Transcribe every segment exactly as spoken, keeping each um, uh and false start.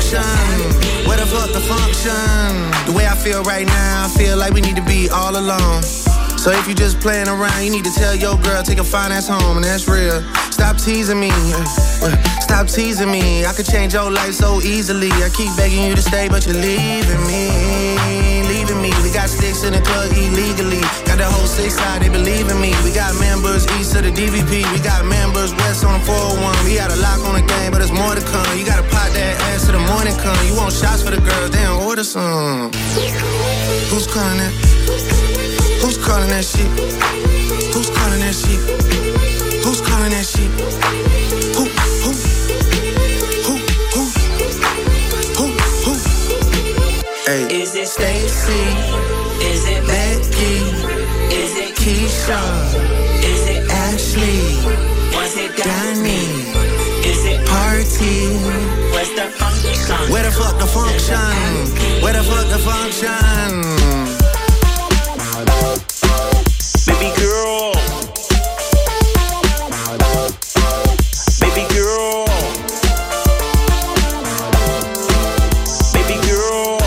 function? Where the fuck the function? The way I feel right now, I feel like we need to be all alone. So if you just playing around, you need to tell your girl, take a fine ass home, and that's real. Stop teasing me, stop teasing me. I could change your life so easily. I keep begging you to stay, but you're leaving me, leaving me. We got sticks in the club illegally. Got the whole six side, they believe in me. We got members east of the D V P. We got members west on the four oh one. We got a lock on the game, but there's more to come. You gotta pot that ass till the morning come. You want shots for the girls, then order some. Who's calling that? Who's calling that shit? Who's calling that shit? Who's calling that shit? Who, who, who, who, who, who? Hey. Is it Stacy? Is it Becky? Is it Keisha? Is it Ashley? Was it Danny? Is it Party? Where's the function? Where the fuck the function? Where the fuck the function? Baby girl, baby girl, baby girl,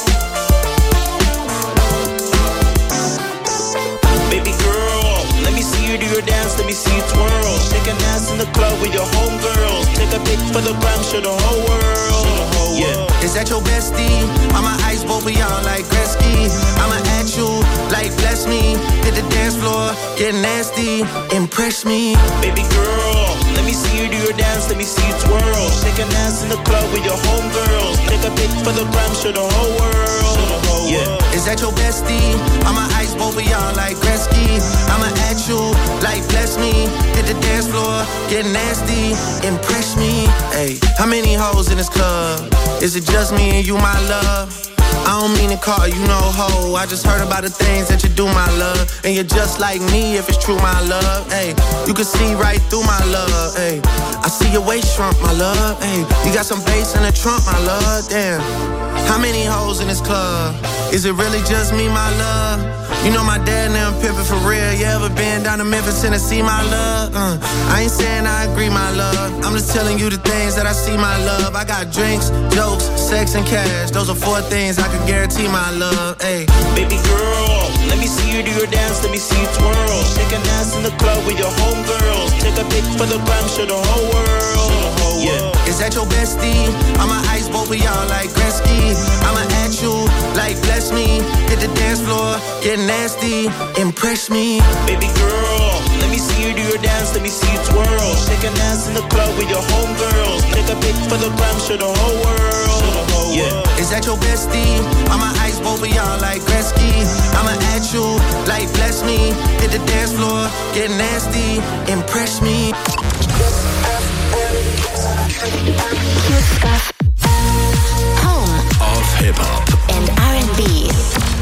baby girl. Let me see you do your dance, let me see you twirl. Shake an ass in the club with your homegirls. Take a pic for the gram, show the whole world. Yeah. Is that your bestie? I'ma ice both of y'all like Gretzky. I'ma at you like bless me. Hit the dance floor, get nasty, impress me. Baby girl, let me see you do your dance, let me see you twirl. Shake an ass in the club with your homegirls. Take a pic for the gram, show the whole world. Yeah. Is that your bestie? I'ma ice both of y'all like Gretzky. I'ma at you like bless me. Hit the dance floor, get nasty, impress me. Hey, how many hoes in this club? Is it just me and you, my love? I don't mean to call you no hoe. I just heard about the things that you do, my love. And you're just like me if it's true, my love. Hey, you can see right through my love. Hey, I see your waist shrunk, my love. Hey, you got some bass in the trunk, my love. Damn, how many hoes in this club? Is it really just me, my love? You know my dad now pimpin' for real. You ever been down to Memphis, Tennessee, my love? Uh, I ain't saying I agree, my love. I'm just telling you the things that I see, my love. I got drinks, jokes, sex, and cash. Those are four things I can guarantee, my love. Hey, baby girl, let me see you do your dance, let me see you twirl. Shake an ass in the club with your homegirls. Take a pic for the gram, show the whole world. Yeah. Is that your bestie? I'ma ice both of y'all like Gretzky. I'ma at you like bless me. Hit the dance floor, get nasty, impress me. Baby girl, let me see you do your dance, let me see you twirl. Shake an ass in the club with your homegirls. Take a pic for the gram, show the whole world. Yeah. Is that your bestie? I'ma ice both of y'all like Gretzky. I'ma at you like bless me. Hit the dance floor, get nasty, impress me. Home of hip hop and R and B.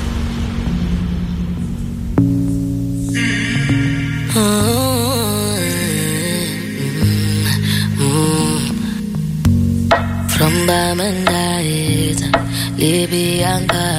From Bamandait, Libyanka.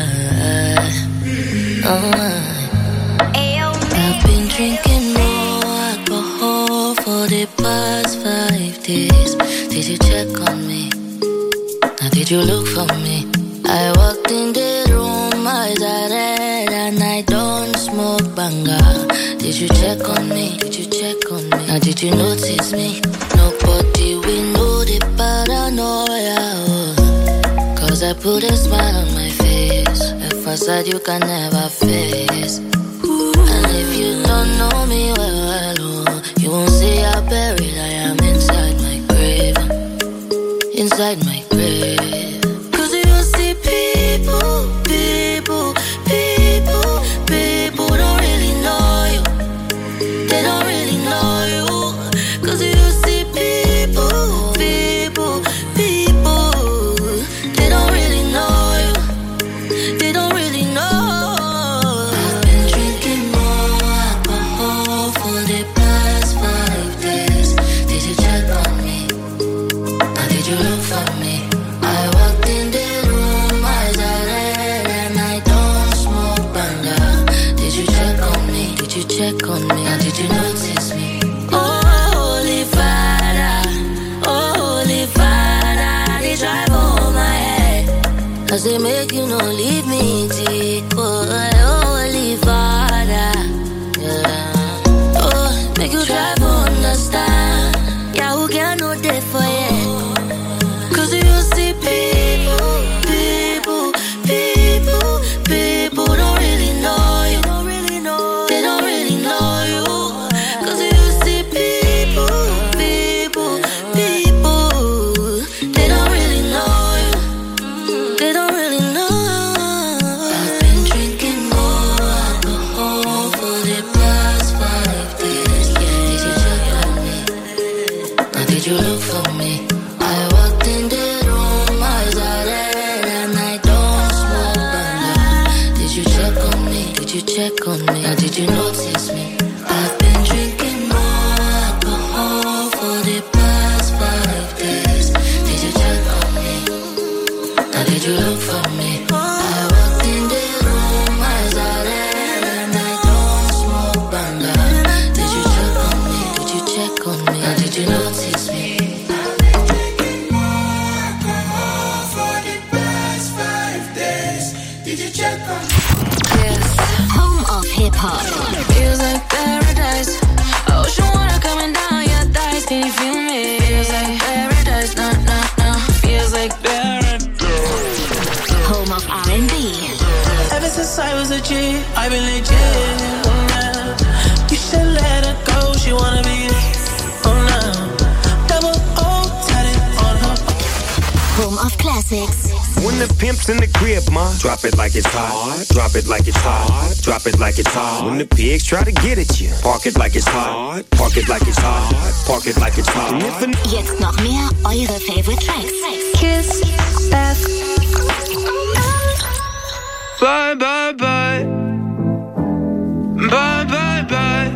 I've been drinking more alcohol for the past five days. Did you check on me? Now did you look for me? I walked in the room, eyes are red, and I don't smoke banga. Did you check on me? Did you check on me? Now did you notice me? Nobody will know the paranoia. Oh. Cause I put a smile on my face, a facade you can never face. And if you don't know me well, well oh, you won't see how buried I am inside my grave. Inside my grave. Cause you see people, people, people, people don't really know you. They don't really know you. Cause you see people, people, people, they don't really know you. They don't really know. I've been drinking more alcohol for the past five days. Did you check on me? Or did you look for me? I say make you no leave me, take boy, holy father. Yeah. Oh, make you try to understand. Yeah, who can know that for you? Cause you see people, people, people, people don't really know you. They don't really know you. Cause you see people, people, people, they don't really know you. They don't really know. I've been drinking more alcohol for the past five days. Did you check on me? Now did you look for me? I walked in the room, eyes are red and I don't smoke banana. Did you check on me? Did you check on me? Now did you notice me? I've been drinking more alcohol for the past five days. Did you check on me? Now did you look for me? I walked in the room, eyes are red and I don't smoke banana. Did you check on me? Did you check on me? Now did you notice me? Home of Hip Hop. Feels like paradise. Ocean water coming down your thighs. Can you feel me? Feels like paradise. No, no, no. Feels like paradise. Home of R and B. Ever since I was a G, I've been legit. Oh, nah. You should let her go. She wanna be. Oh, no. Double O, tatted on her. Home of Classics. When the pimp's in the crib, ma, drop it like it's hot. Drop it like it's hot. Drop it like it's hot. When the pigs try to get at you, park it like it's hot. Park it like it's hot. Park it like it's hot. Jetzt noch mehr eure favorite tracks. Kiss, F. Bye, bye, bye. Bye, bye, bye.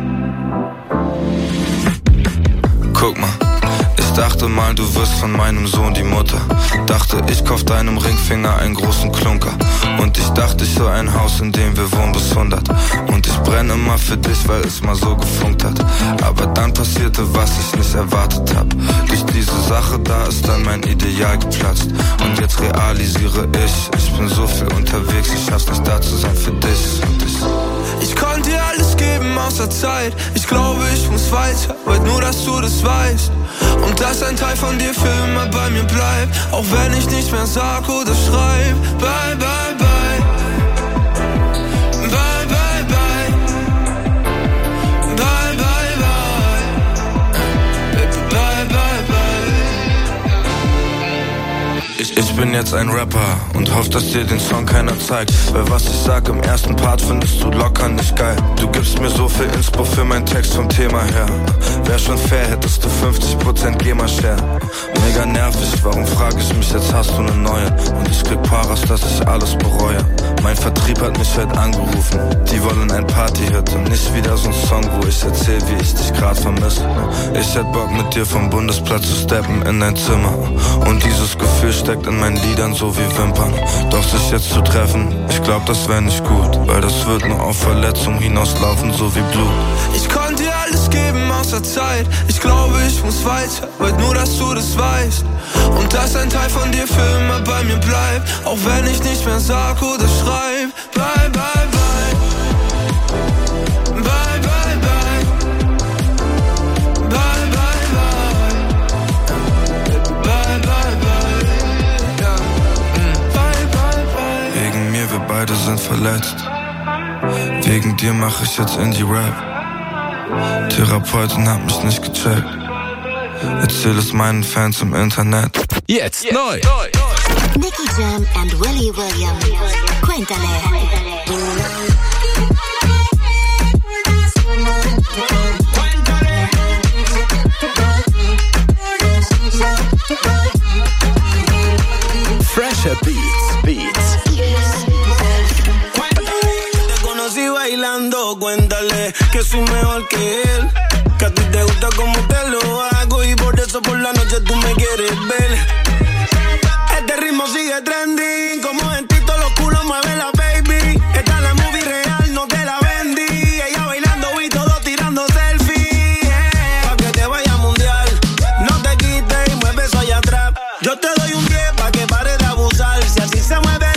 Guck mal, ich dachte mal, du wirst von meinem Sohn die Mutter. Dachte, ich kauf deinem Ringfinger einen großen Klunker. Und ich dachte, ich soll ein Haus, in dem wir wohnen bis hundert. Und ich brenne immer für dich, weil es mal so gefunkt hat. Aber dann passierte, was ich nicht erwartet hab. Durch diese Sache da ist dann mein Ideal geplatzt. Und jetzt realisiere ich, ich bin so viel unterwegs, ich schaff's nicht da zu sein für dich und dich. Ich konnte dir alles geben außer Zeit. Ich glaube, ich muss weiter, wollt nur, dass du das weißt. Und dass ein Teil von dir für immer bei mir bleibt. Auch wenn ich nicht mehr sag oder schreib. Bye, bye, bye. Bye, bye, bye. Bye, bye, bye. Bye, bye, bye. Ich, ich bin jetzt ein Rapper und hoff, dass dir den Song keiner zeigt. Weil was ich sag im ersten Part findest du locker nicht geil. Du gibst mir so viel Inspo für meinen Text vom Thema her. Wär schon fair, hättest du fünfzig Prozent GEMA-Share. Mega nervig, warum frag ich mich, jetzt hast du ne neue. Und ich krieg Paras, dass ich alles bereue. Mein Vertrieb hat mich heute angerufen. Die wollen ein Party-Hit und nicht wieder so ein Song, wo ich erzähl, wie ich dich grad vermisse. Ich hätt Bock mit dir vom Bundesplatz zu steppen in dein Zimmer. Und dieses Gefühl steckt in meinen Liedern so wie Wimpern. Doch sich jetzt zu treffen, ich glaub, das wär nicht gut. Weil das wird nur auf Verletzung hinauslaufen, so wie Blut. Ich konnte dir alles geben außer Zeit. Ich glaube, ich muss weiter, wollt nur, dass du das weißt. Und dass ein Teil von dir für immer bei mir bleibt. Auch wenn ich nicht mehr sag oder schreib. Bye, bye, bye. Bye, bye, bye. Bye, bye, bye. Bye, bye, bye. Ja. Bye, bye, bye. Wegen mir, wir beide sind verletzt. Wegen dir mach ich jetzt Indie-Rap. Therapeutin hat mich nicht gecheckt. Erzähl es meinen Fans im Internet. Jetzt neu. Nicky Jam and Willy William. Cuéntale. Fresher Beats, Beats. Te conocí bailando, cuéntale que soy mejor que él. Que a ti te gusta como te lo hago y por eso por la noche tú me quieres ver. Este ritmo sigue trending, como en ti todos los culos mueve la baby. Esta es la movie real, no te la vendí. Ella bailando y todo tirando selfie. Yeah. Pa' que te vaya mundial, no te quites y mueve eso allá atrás. Yo te doy un diez pa' que pare de abusar. Si así se mueve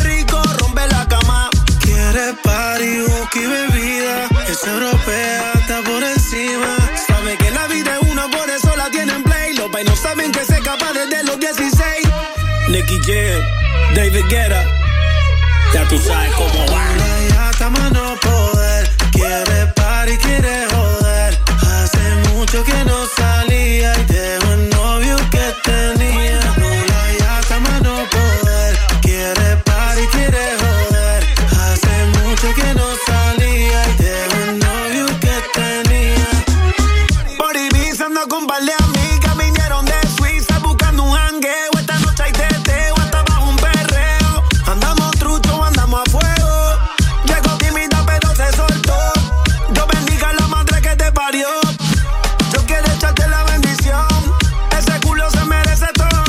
ropa y no saben que se escapa desde los dieciséis. Nicky Jam, David Guetta, ya tú sabes cómo va. Ya estamos a no poder, quiere party, quiere joder. Hace mucho que no salía y dejó el novio que tenía. Ya estamos a no poder, quiere party, quiere joder. Hace mucho que no salía y dejó el novio que tenía. Por Ibiza ando con par de amigas, vinieron de Suiza buscando un jangueo. Esta noche hay teteo, hasta bajo un perreo. Andamos trucho, andamos a fuego. Llegó tímida pero se soltó. Dios bendiga a la madre que te parió. Yo quiero echarte la bendición, ese culo se merece todo.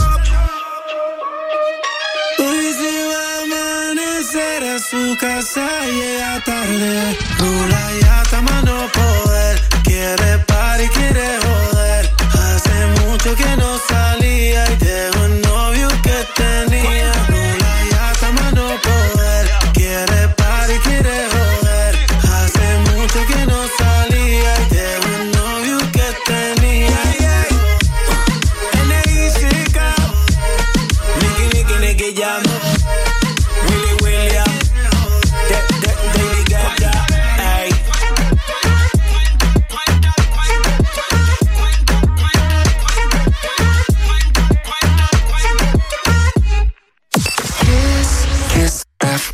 Hoy se va a amanecer a su casa y llega tarde. Rula ya está a no poder, quiere party, quiere joder. Hace mucho que no salía y dejó el novio que tenía. Rula ya está a no poder, quiere party, quiere joder. Hace mucho que no salía y dejó el novio que tenía. N I C K, Nicky, Nicky, Nicky Jam, Willy William, Da- Da- David Guetta, ay. Kiss F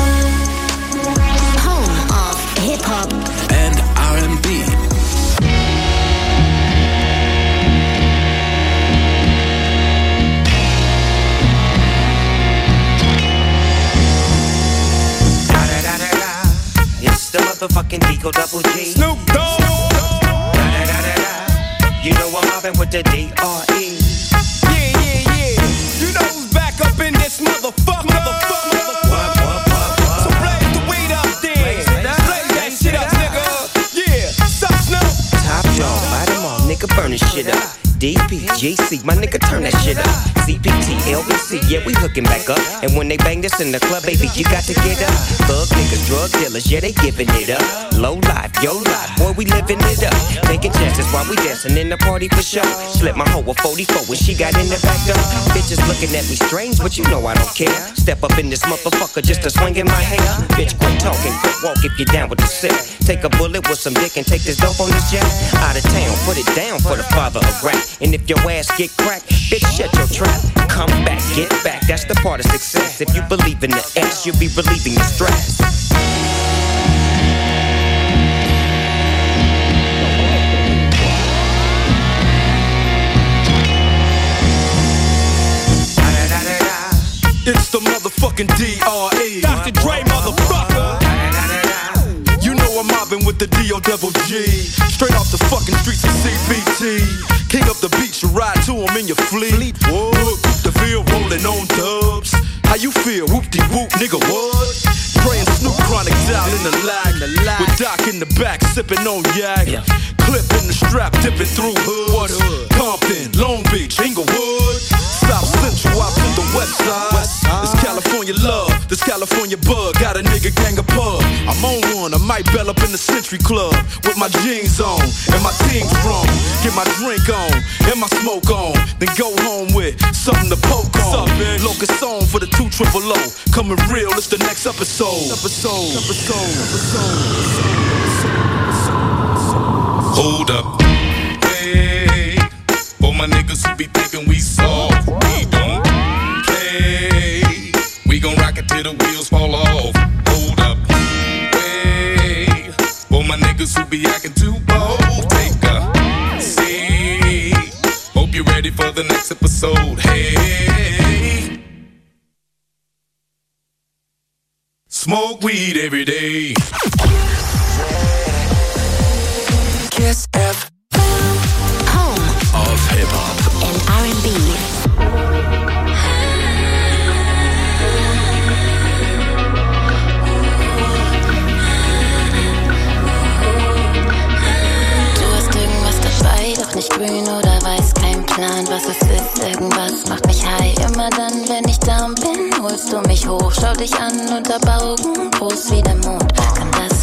Home of hip hop and R and B. It's the motherfucking Digo Double G. Snoop Dogg. You know I'm mobbing with the D R E. Yeah, yeah, yeah. You know who's back up in this motherfucker. Motherfucker. What, what, what, what? So blaze the weed up then. Blaze that shit up, nigga. Yeah. Sup, Snoop? Top dog, bite them all, nigga, burn this shit up. D P G C, my nigga, turn that shit up. C P T, L B C, yeah, we hooking back up. And when they bang this in the club, baby, you got to get up. Thug niggas, drug dealers, yeah, they giving it up. Low life, yo life, boy, we living it up. Taking chances while we dancing in the party for sure. Slip my hoe a forty-four when she got in the back door. Bitches looking at me strange, but you know I don't care. Step up in this motherfucker just to swing in my hair. Bitch, quit talking, quit walk if you're down with the sick. Take a bullet with some dick and take this dope on this jet. Out of town, put it down for the father of rap. And if your ass get cracked, bitch, shut your trap. Come back, get back, that's the part of success. If you believe in the S, you'll be relieving your stress. It's the motherfucking D R E. Doctor Dre, motherfucker. You know I'm mobbing with the D O double G. Straight off the fucking streets of C B T. King up the beach, you ride to him in your fleet. Whoop, the field rolling on dubs. How you feel? Whoop-de-whoop, nigga, what? Praying Snoop Chronic down in the lag. With Doc in the back, sipping on yak. Clip in the strap, dipping through hoods. Compton, Long Beach, Inglewood. South Central, out to the west side. This California love, this California bug. Got a nigga gang of pub. I'm on one, I might bell up in the Century Club. With my jeans on, and my team strong. Get my drink on, and my smoke on. Then go home with something to poke on. Locust song for the two triple O. Coming real, it's the next episode. Episode, episode, episode. Hold up. Hey, for my niggas who be thinking we soft, we don't play. We gon' rock it till the wheels fall off. Hold up. Hey, for my niggas who be acting too bold, take a seat. Hope you're ready for the next episode. Hey, smoke weed every day. Kiss F Home Of hip hop and R and B. Du hast irgendwas dabei, doch nicht grün oder weiß, kein Plan, was es ist. Irgendwas macht mich high, immer dann, wenn ich down bin, holst du mich hoch, schau dich an unter Augen, groß wie der Mond. Kann das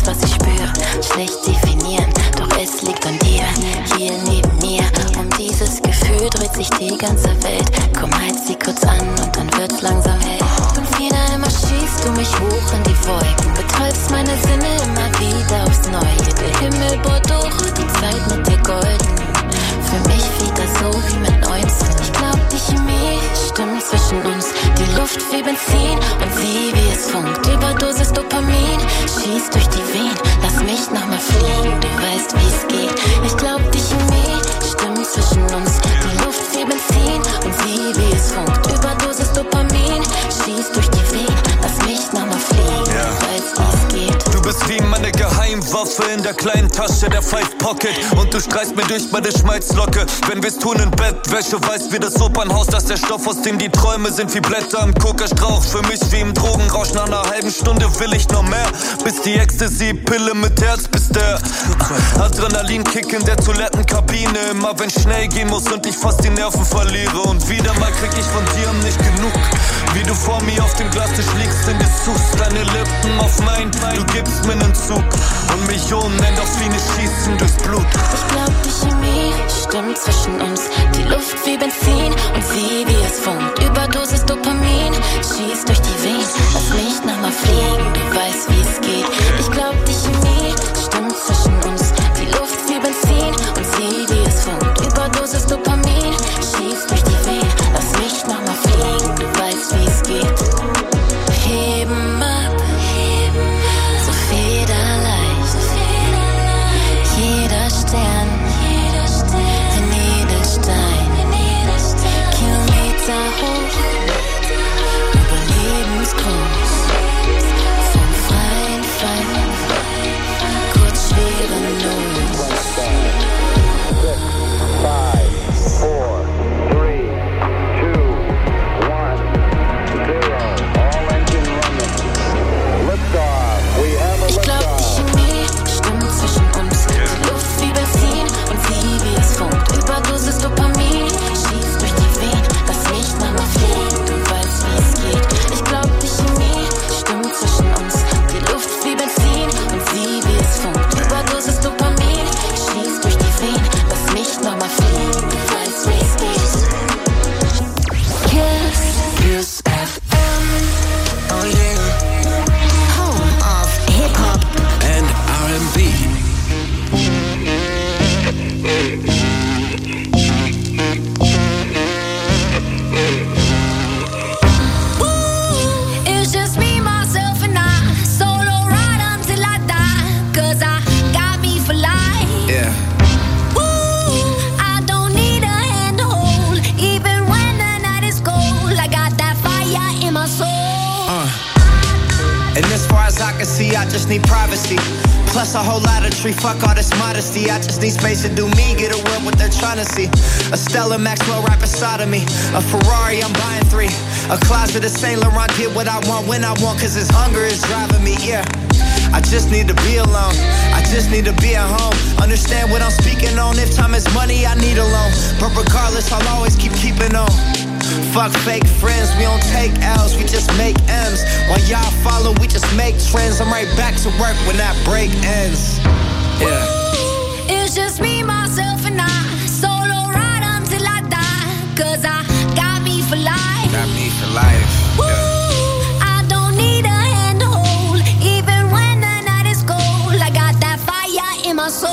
was ich spür, schlecht definieren, doch es liegt an dir, hier neben mir. Um dieses Gefühl dreht sich die ganze Welt. Komm, halt sie kurz an und dann wird's langsam hell. Und wieder einmal schießt du mich hoch in die Wolken, betäubst meine Sinne immer wieder aufs Neue. Der Himmel bohrt durch, die Zeit mit dir golden. Für mich fehlt das so wie mit neunzehn. Ich glaub, die Chemie stimmt zwischen uns. Die Luft wie Benzin und sie wie es funkt. Überdosis Dopamin schießt durch die Venen. Lass mich nochmal fliegen, du weißt, wie es geht. Ich glaub, die Chemie stimmt zwischen uns. Die Luft wie Benzin und sie wie es funkt. Überdosis Dopamin schießt durch die Venen. Lass mich nochmal fliegen, ja. Du weißt, wie es geht. Du bist wie meine Geheimwaffe in der kleinen Tasche der Five Pocket. Und du streichst mir durch meine Schmalzlocke. Wenn wir's tun in Bettwäsche, weißt wie das Opernhaus, dass der Stoff, aus dem die Träume sind, wie Blätter im Kokastrauch. Für mich wie im Drogenrausch, nach einer halben Stunde will ich noch mehr. Bis die Ecstasy-Pille mit Herz, bis der Adrenalinkick in der Toilettenkabine. Immer wenn schnell gehen muss und ich fast die Nerven verliere. Und wieder mal krieg ich von dir nicht genug. Wie du vor mir auf dem Glastisch liegst in Dessous. Deine Lippen auf mein, du gibst mir nen Zug. Und Millionen Endorphine schießen durchs Blut. Ich glaub, die Chemie stimmt zwischen uns. Die Luft wie Benzin und sie wie es funkt. Überdosis Dopamin schießt durch die Venen. Lass mich nochmal fliegen, du weißt, wie es geht. Ich glaub, die Chemie stimmt zwischen uns. Die Luft wie Benzin und sie wie es funkt. Überdosis Dopamin schießt durch die Venen. Lass mich nochmal fliegen, du weißt, wie es geht. Heben ab, so federleicht. Jeder Stern, ein Edelstein, Kilometer hoch, überlebensgroß, vom freien Fall, kurz schwerelos. Five, four, three, two, one, zero. All engine running. Liftoff. We have a Ich glaub, die Chemie stimmt zwischen uns. Die Luft wie Benzin und sie wie es funkt. Überdosis Dopamin schießt durch die Venen. Lass mich nochmal fliegen, du weißt, wie es geht. Ich glaub, die Chemie stimmt zwischen uns. Die Luft wie Benzin und sie wie es funkt. Überdosis Dopamin schießt durch die Venen. Lass mich nochmal fliegen, du weißt, wie es geht. Kiss, Kiss F M. Oh yeah. Home of Hip-Hop and R and B. It's just me, myself, and I. Solo ride until I die. Cause I got me for life. Yeah. Ooh, I don't need a hand to hold. Even when the night is cold, I got that fire in my soul. Uh. And as far as I can see, I just need privacy. Plus a whole lot of tree, fuck all this modesty. I just need space to do me, get away what they're trying to see. A Stella Maxwell right beside of me. A Ferrari, I'm buying three. A closet of Saint Laurent, get what I want when I want, cause this hunger is driving me, yeah. I just need to be alone, I just need to be at home. Understand what I'm speaking on, if time is money, I need a loan. But regardless, I'll always keep keeping on. Fuck fake friends, we don't take L's, we just make M's. While y'all follow, we just make trends. I'm right back to work when that break ends. Yeah. It's just me, myself, and I. Solo ride until I die. Cause I got me for life. Got me for life. Ooh, I don't need a hand to hold. Even when the night is cold, I got that fire in my soul.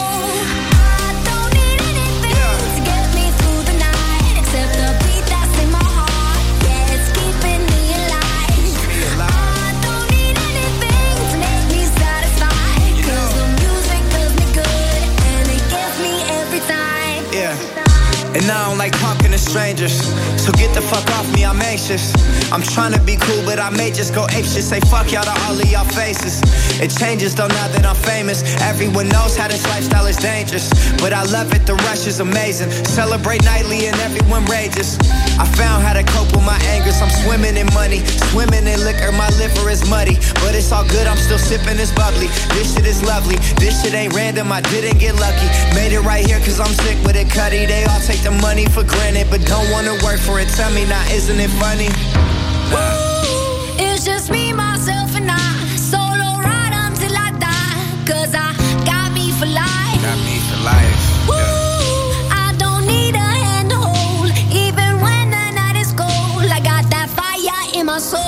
I don't need anything to get me through the night, except the beat that's in my heart. Yeah, it's keeping me alive. I don't need anything to make me satisfied, cause the music does me good and it gets me every time. Yeah. And I don't like talking to strangers, so get the fuck off me, I'm anxious. I'm trying to be cool, but I may just go apeshit. Say fuck y'all to all of y'all faces. It changes though now that I'm famous. Everyone knows how this lifestyle is dangerous, but I love it, the rush is amazing. Celebrate nightly and everyone rages. I found how to cope with my angers. I'm swimming in money, swimming in liquor. My liver is muddy, but it's all good, I'm still sipping this bubbly. This shit is lovely, this shit ain't random, I didn't get lucky. Made it right here cause I'm sick with it, Cuddy. They all take the money for granted, but don't wanna work for it. Tell me now, isn't it funny? Ooh, it's just me, myself, and I. Solo ride until I die. Got me for life. Woo, yeah. I don't need a hand to hold, even when the night is cold. I got that fire in my soul.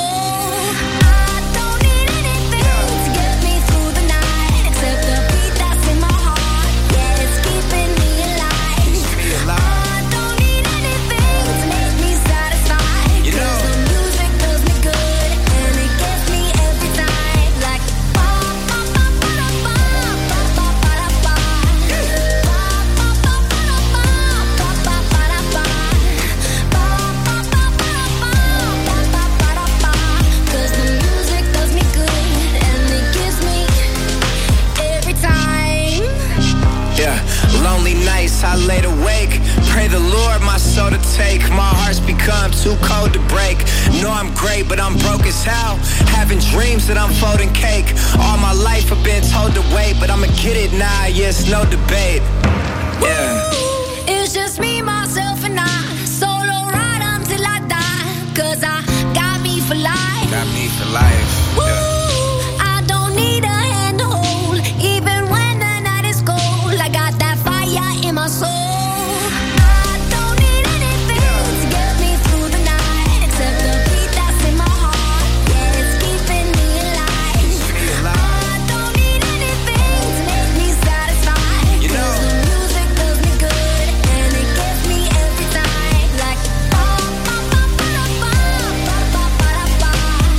I laid awake, pray the Lord my soul to take. My heart's become too cold to break. Know I'm great, but I'm broke as hell. Having dreams that I'm folding cake. All my life I've been told to wait, but I'ma get it now, yes, no debate. Yeah. It's just me, myself, and I. Solo ride until I die. Cause I got me for life. Got me for life. Woo, yeah. I don't need a hand to hold, even when the night is cold. I got that fire in my soul. I don't need anything to get me through the night, except the beat that's in my heart. Yeah, it's keeping me alive. I don't need anything to make me satisfied. You know, the music does me good, and it gets me every time. Like ba ba ba ba ba ba ba ba ba ba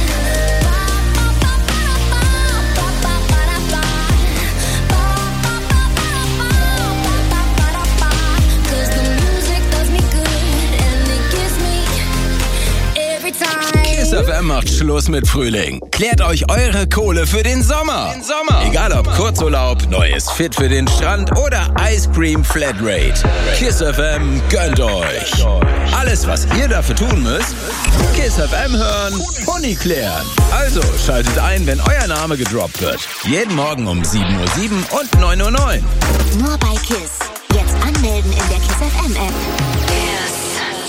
Kiss F M macht Schluss mit Frühling. Klärt euch eure Kohle für den Sommer. Den Sommer. Egal ob Kurzurlaub, neues Fit für den Strand oder Ice Cream Flatrate. Kiss F M gönnt euch. Alles, was ihr dafür tun müsst, Kiss F M hören, Huni klären. Also schaltet ein, wenn euer Name gedroppt wird. Jeden Morgen um sieben Uhr sieben und neun Uhr neun. Nur bei Kiss. Jetzt anmelden in der Kiss F M App. Yes.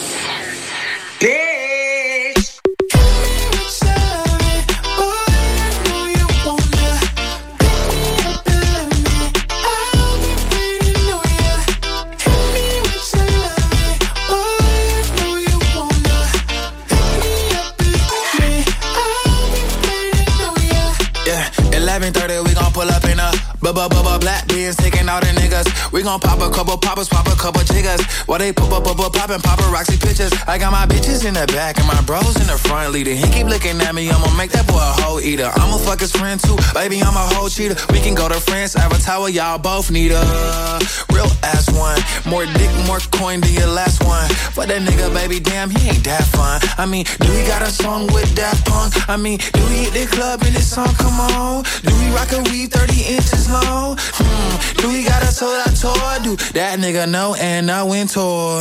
eleven thirty, we gon' pull up in a bubba bubba black beans, taking all the niggas. We gon' pop a couple poppers, pop a couple jiggers. While they pop up, pop up, poppin' paparazzi pictures. I got my bitches in the back and my bros in the front leader. He keep looking at me, I'ma make that boy a hoe eater. I'ma fuck his friend too, baby, I'm a hoe cheater. We can go to France, Avatar, y'all both need a real ass one. More dick, more coin than your last one. But that nigga, baby, damn, he ain't that fun. I mean, do he got a song with Daft Punk? I mean, do he hit the club in this song? Come on. Do we rock a weave thirty inches long? Hmm. Do we got a sold out tour? Do that nigga know and know in tour?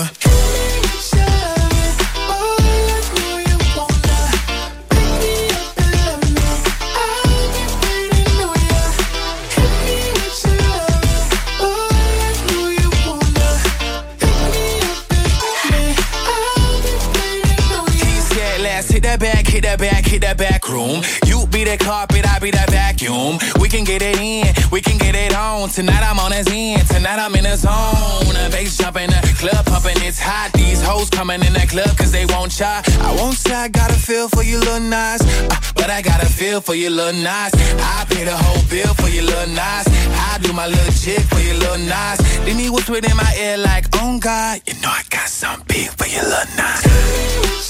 Hit that back, hit that back, hit that back room. You be the carpet, I be that vacuum. We can get it in, we can get it on. Tonight I'm on his end, tonight I'm in the zone. The bass jumping, the club pumping, it's hot. These hoes coming in that club cause they won't try. I won't say I got a feel for you little nice, uh, but I got a feel for you little nice. I pay the whole bill for you little nice. I do my little chick for you little nice. Then he whispered in my ear like, oh God, you know I got some big for you little nice.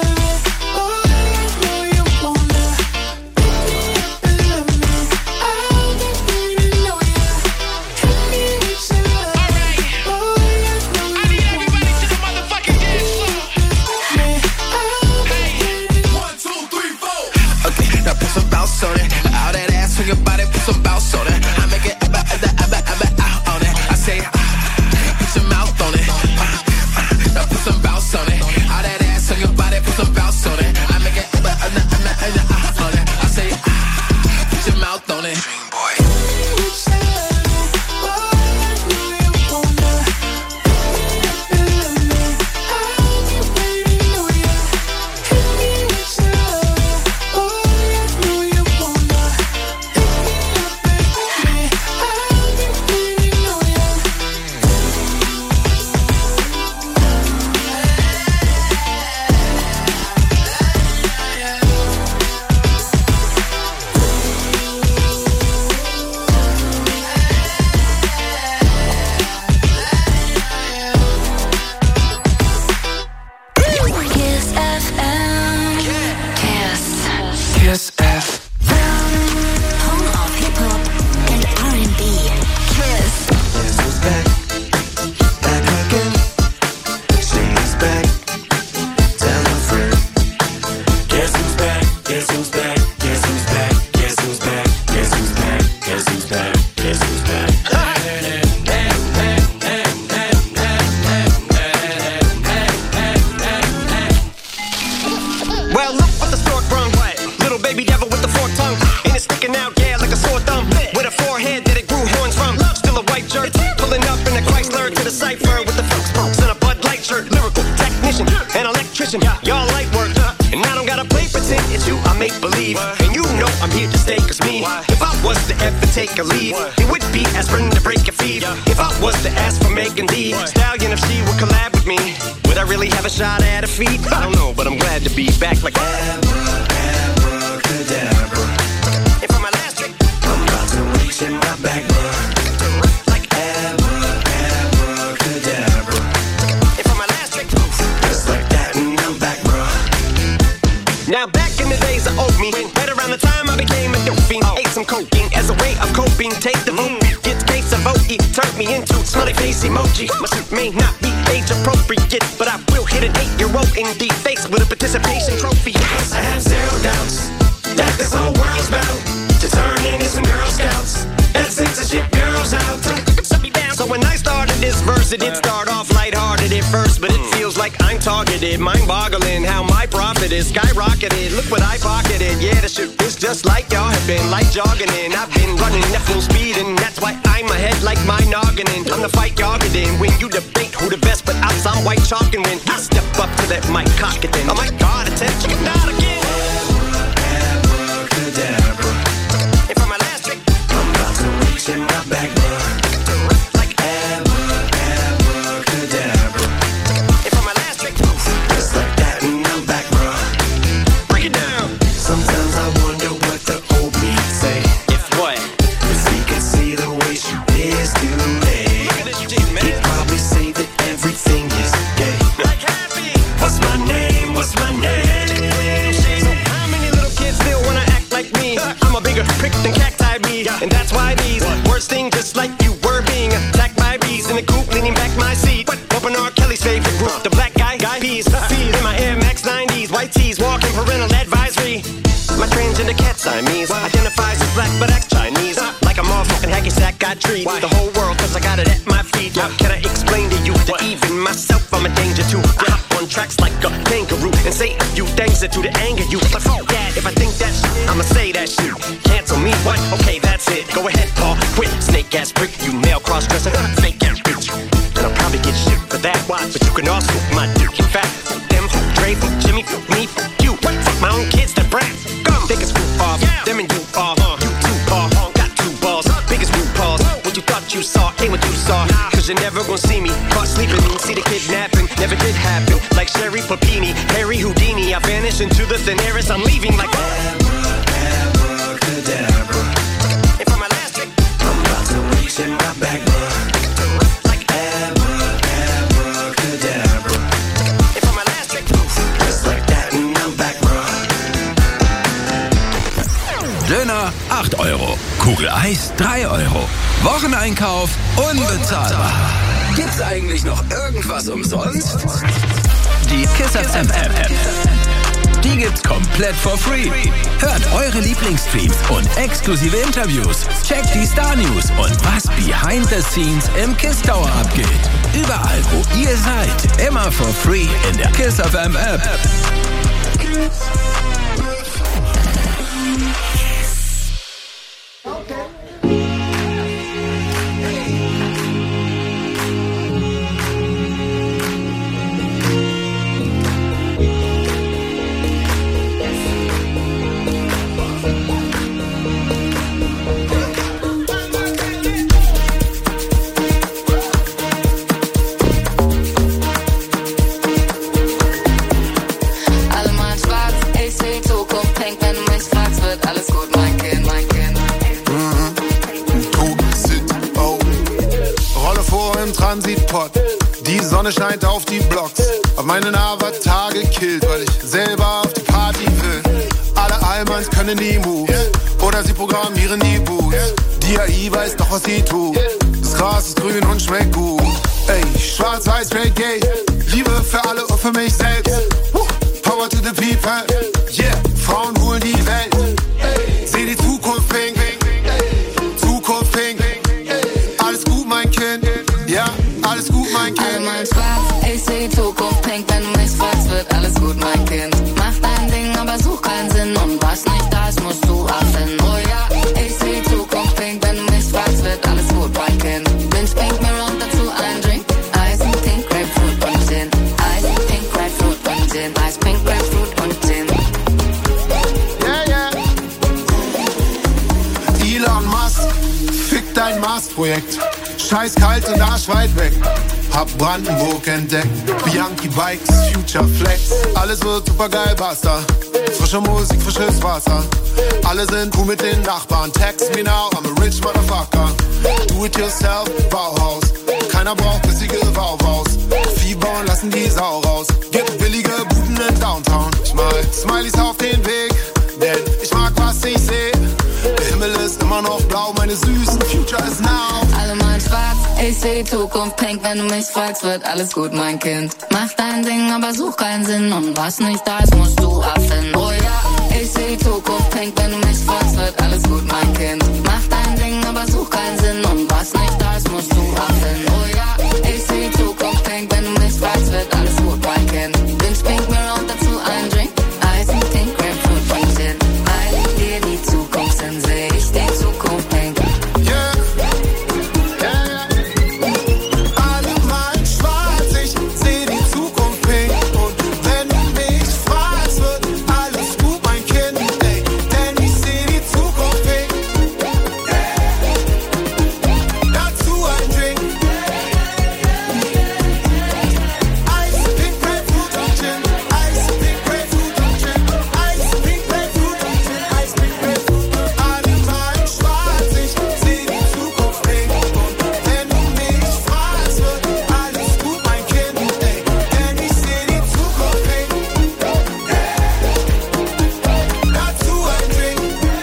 On it. All that ass on your body, put some bounce on it. I make it abba, abba, abba, abba, out on it. I say, ah, put your mouth on it. Ah, ah, put some bounce on it. technician, an electrician, y'all light work. And I don't gotta play pretend, it's you I make believe. And you know I'm here to stay, cause me, if I was to ever take a leave, it would be aspirin to break your feet. If I was to ask for Megan Thee Stallion, if she would collab with me, would I really have a shot at her feet? I don't know, but I'm glad to be back like abracadabra. And for my last trick, I'm about to reach in my back, bro. Like abracadabra. And for my last trick, just like that, and I'm back, bro. Now back in the days of old me, right around the time I became a dope fiend, ate some cocaine as a way of coping. Take the vote, get the case of vote, it turned me into smiley face emoji. My suit may not be age appropriate, but I will hit an eight-year-old in the face with a participation trophy. I have zero doubts that this whole world's bound to turn into some Girl Scouts and censorship girls out. So when I started this verse, it did start off lighthearted at first, but it feels like I'm targeted, mind-boggling how my profit is skyrocketed. Look what I pocketed, yeah, the shit is just like y'all have been, like jogging in. I've been running at full speed, and that's why I'm ahead like my noggin in. I'm the fight y'all get in when you debate who the best, but I'm some white chalk, and when I step up to that mic, cock it then. Oh my God, attention, you not again. Abracadabra. And for my last trick, I'm about to reach in my back, bro. And that's why these words sting just like you were being attacked by bees in the coop, leaning back my seat. Open R. Kelly's favorite group, the black guy, guy peas, fees in my Air Max nineties, white tees, walking parental advisory. My transgender cat Siamese identifies as black but acts Chinese, like a motherfucking hacky sack. I treat the whole world cause I got it at my feet. How can I explain to you that even myself I'm a danger to? I hop on tracks like a kangaroo and say a few things that to the anger you. But fuck that, if I think that shit, I'ma say that shit. Cancel me, what? Okay, that's it. Go ahead, Paul, quit. Snake ass prick, you male cross-dresser, fake ass bitch. And I'll probably get shit for that, why? But you can also my dick. In fact, fuck them, fuck Dre, fuck Jimmy, fuck me, fuck you. What? Fuck my own kids, that brat. Go, take a screw off, yeah. Them and you off. Uh, you two paw, uh, got two balls, biggest root paws. What you thought you saw, ain't what you saw. Cause you're never gonna see me caught sleeping. See the kidnapping, never did happen. Like Sherry Papini, Harry Houdini. I vanish into the thin air as I'm leaving like abracadabra. And for my last trick, I'm about to reach in my back, bro. Like abracadabra. And for my last trick, just like that, and I'm back, bro. Döner acht Euro, Kugel Eis drei Euro. Wocheneinkauf unbezahlbar. Gibt's eigentlich noch irgendwas umsonst? Die Kiss F M App. Die gibt's komplett for free. Hört eure Lieblingsstreams und exklusive Interviews. Checkt die Star News und was behind the scenes im Kiss Tower abgeht. Überall, wo ihr seid. Immer for free in der Kiss F M App. Die Sonne scheint auf die Blocks, hab meinen Avatar gekillt, weil ich selber auf die Party will. Alle Allmanns können die Moves, oder sie programmieren die Boots. Die A I weiß doch, was sie tut. Das Gras ist grün und schmeckt gut. Ey, schwarz-weiß, Reggae, Liebe für alle und für mich selbst. Power to the people, yeah, Frauen holen die Welt. Seh die Zukunft pink, Zukunft pink. Alles gut, mein Kind, ja, alles gut, mein Kind. Allmann schwarz, ich seh die Zukunft pink. Wenn du mich fragst, wird alles gut, mein Kind. Mach dein Ding, aber such keinen Sinn. Und was nicht da ist, musst du abfinden. Oh ja, ich seh die Zukunft pink. Wenn du mich fragst, wird alles gut, mein Kind. Binge pink, mir und dazu ein Drink. Eis und Pink, Grapefruit und Gin. Eis, Pink, Projekt. Scheiß kalt und arschweit weg. Hab Brandenburg entdeckt. Bianchi Bikes, Future Flex. Alles wird super geil, basta. Frische Musik, frisches Wasser. Alle sind cool mit den Nachbarn. Text me now, I'm a rich motherfucker. Do it yourself, Bauhaus. Keiner braucht bissige Bauhaus. Vieh bauen, lassen die Sau raus. Gibt billige Buden in Downtown. Ich mal Smileys auf den Weg, denn ich mag, was ich seh. Der Himmel ist immer noch blau, meine süßen Future is now. Alle mal schwarz, ich seh die Zukunft pink. Wenn du mich fragst, wird alles gut, mein Kind. Mach dein Ding, aber such keinen Sinn. Und was nicht da ist, musst du erfinden. Oh ja, ich seh die Zukunft pink. Wenn du mich fragst, wird alles gut, mein Kind. Mach dein Ding, aber such keinen Sinn. Und was nicht da ist, musst du erfinden. Oh ja, ich seh die Zukunft pink. Wenn du mich fragst, wird alles gut, mein Kind. Wünsch Pink Mirror und dazu ein Drink. Eis und Pink, Grapefruit, Pink Gin. Weil dir die Zukunft sind, seh ich die Zukunft pink. Yeah, yeah, yeah. Alle malen schwarz, ich seh die Zukunft pink. Und wenn du mich fragst, wird alles gut, mein Kind. Ey, denn ich seh die Zukunft pink. Yeah. Dazu ein Drink. Eis, Pink, Grapefruit und Gin. Eis, Pink, Grapefruit und Gin. Eis, Pink, Grapefruit und Gin. Eis, Pink, Grapefruit. Alle malen schwarz, ich seh die Zukunft pink. Und wenn du mich fragst, wird alles gut, mein Kind. Ey, denn ich seh die Zukunft pink. Dazu ein Drink.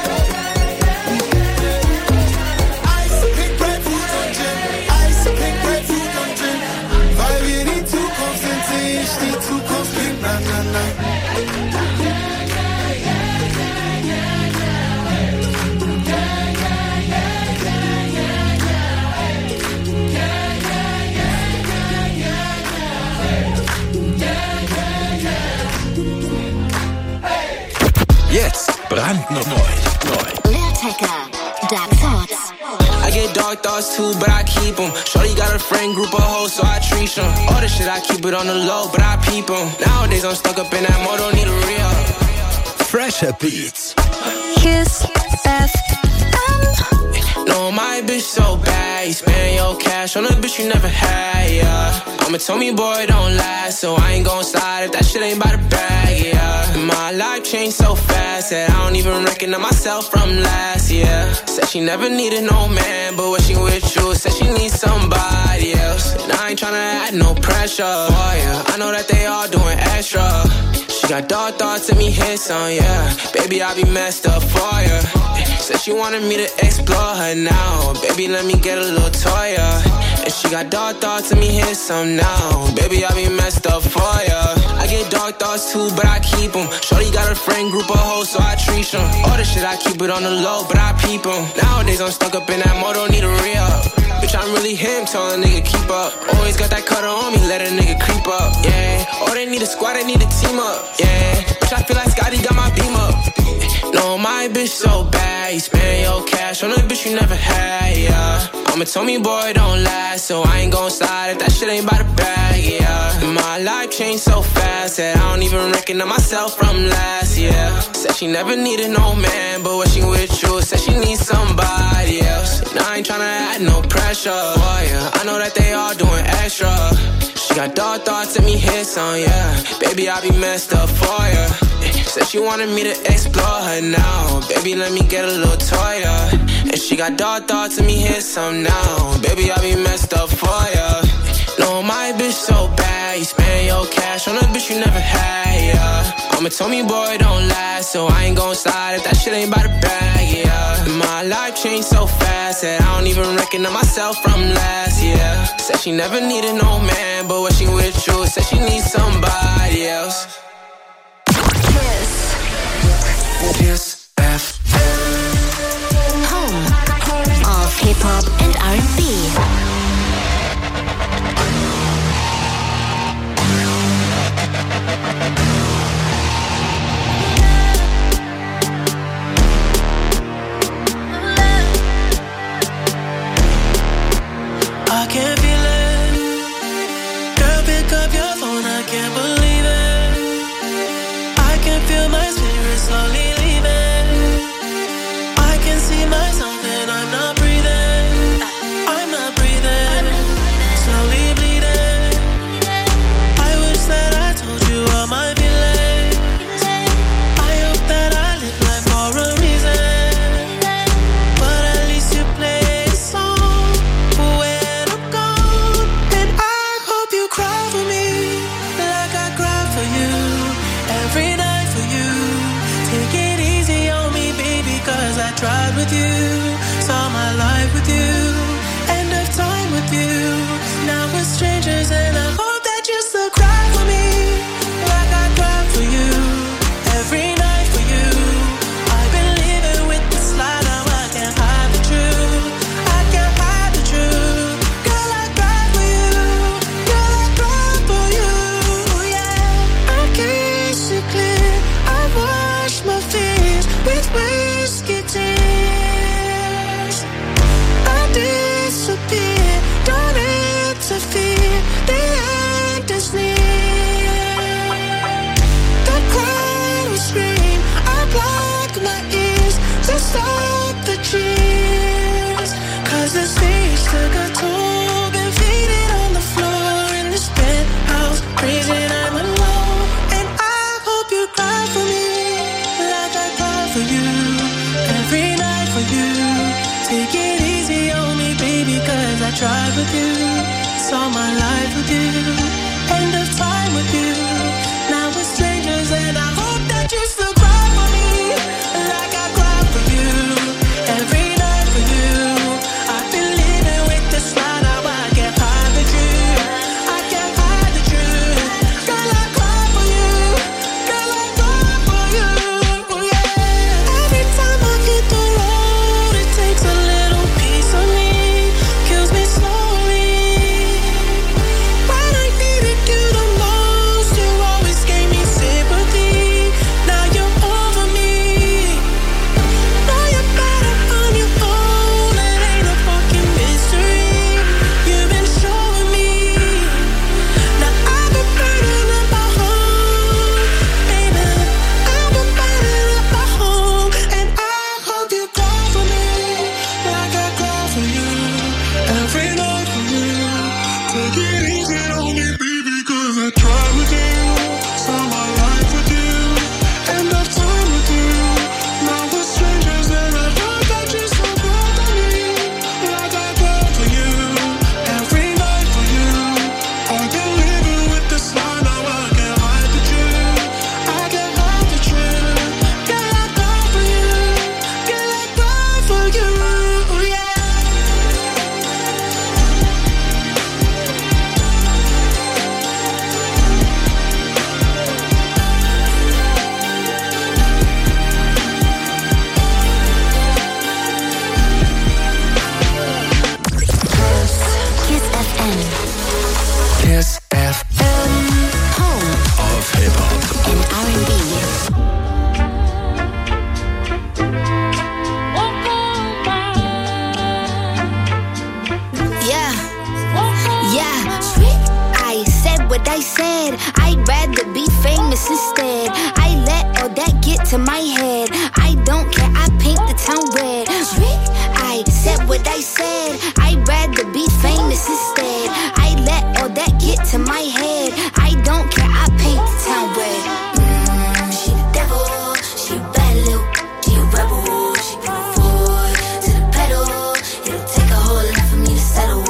Eis, Pink, Grapefruit und Gin. Eis, Pink, Grapefruit und Gin. Weil wir die Zukunft sind, seh ich die Zukunft pink. Na, na, na. Jetzt brandneu. Neu. Lil Tecca, Dark Thoughts. I get dark thoughts too, but I keep them. Shorty got a friend group of hoes, so I treat them. All this shit, I keep it on the low, but I peep them. Nowadays, I'm stuck up in that mode, don't need a real. Fresher Beats. Kiss F M. No, my bitch so bad. You spend your cash on a bitch you never had, yeah. I'm a Tommy boy, don't last, so I ain't gon' slide if that shit ain't by the bag, yeah. My life changed so fast that I don't even recognize myself from last year. Said she never needed no man, but when she with you, said she needs somebody else. And I ain't tryna add no pressure for ya. I know that they all doing extra. She got dark thoughts and me hits on, yeah. Baby, I be messed up for ya. Said she wanted me to explore her now. Baby, let me get a little toy, yeah. And she got dark thoughts and me hit some now. Baby, I be messed up for ya. I get dark thoughts too, but I keep them. Shorty got a friend group of hoes, so I treat them. All this shit, I keep it on the low, but I peep them. Nowadays, I'm stuck up in that mode, don't need a re-up. Bitch, I'm really him, tell a nigga keep up. Always got that cutter on me, let a nigga creep up, yeah. Oh, they need a squad, they need a team up, yeah. Bitch, I feel like Scotty got my beam up. No, my bitch so bad, you spend your cash on a bitch you never had, yeah. I'm a Tommy boy, don't last, so I ain't gon' slide if that shit ain't by the bag, yeah. And my life changed so fast that I don't even recognize myself from last year. Said she never needed no man, but when she with you, said she needs somebody else. And I ain't tryna add no pressure for ya. I know that they all doing extra. She got dark thoughts and me hits on, yeah. Baby, I be messed up for ya. Said she wanted me to explore her now. Baby, let me get a little toy, yeah. And she got dark thoughts and me hit some now. Baby, I be messed up for ya. No, my bitch so bad. You spend your cash on a bitch you never had, yeah. I'm a Tommy boy, don't last, so I ain't gon' slide if that shit ain't by the bag, yeah. And my life changed so fast that I don't even recognize myself from last year. Said she never needed no man, but when she with you, said she needs somebody else. Kiss F M. Home of hip hop and R and B. I can't feel it. Girl, pick up your phone, I can't believe it. with you, saw my life with you, end of time with you. Now we're strangers and I hope that you still cry for me, like I cry for you, every night for you. I've been living with this lie, now I can't hide the truth, I can't hide the truth. Girl, I cry for you, girl, I cry for you, yeah. I can't see clear, I wash my fears with whiskey tears. I disappear, don't interfere, the end is near. The crowd will scream, I block my ears to stop the cheers. Cause the stage took a toll, been faded on the floor in this penthouse, freezing I'm alone. And I hope you cry for me, like I cry for you, every night for you. Take it easy on me, baby, cause I tried with you, saw my life with you, end of time with you. Now we're strangers and I hope that you still cry for me, like I cry for you, every night for you. I've been living with this lie, now I can't hide the truth, I can't hide the truth. Girl, I cry for you, girl, I cry for you, yeah. Every time I hit the road, it takes a little piece of me, kills me slowly. When I needed you the most, you always gave me sympathy. Now you're over me, now you're better on your own. It ain't a fucking mystery, you've been showing me. Now I've been burning up my home, baby, I've been burning up my home. And I hope you cry for me, like I cry for you, every night for you. Take it easy on me, baby, cause I tried with you, saw my life with you, end of time with you. Now we're strangers and I hope that you still cry for me, like I cry for you, every night for you. I've been living with this lie, now I can't hide the truth, I can't hide the truth. Girl, I cry for you, girl, I cry for you, yeah. Kiss F M. Kiss F M. Home Of Hip-Hop. and R and B. Yeah, yeah. I said what I said. I'd rather be famous instead. I let all that get to my head. I don't care, I paint the town red. I said what I said. I'd rather be famous instead. I let all that get to my head. I don't care, I paint the town red. Mm, she the devil, she a bad little, she a rebel. She put her foot to the pedal. It'll take a whole lot for me to settle.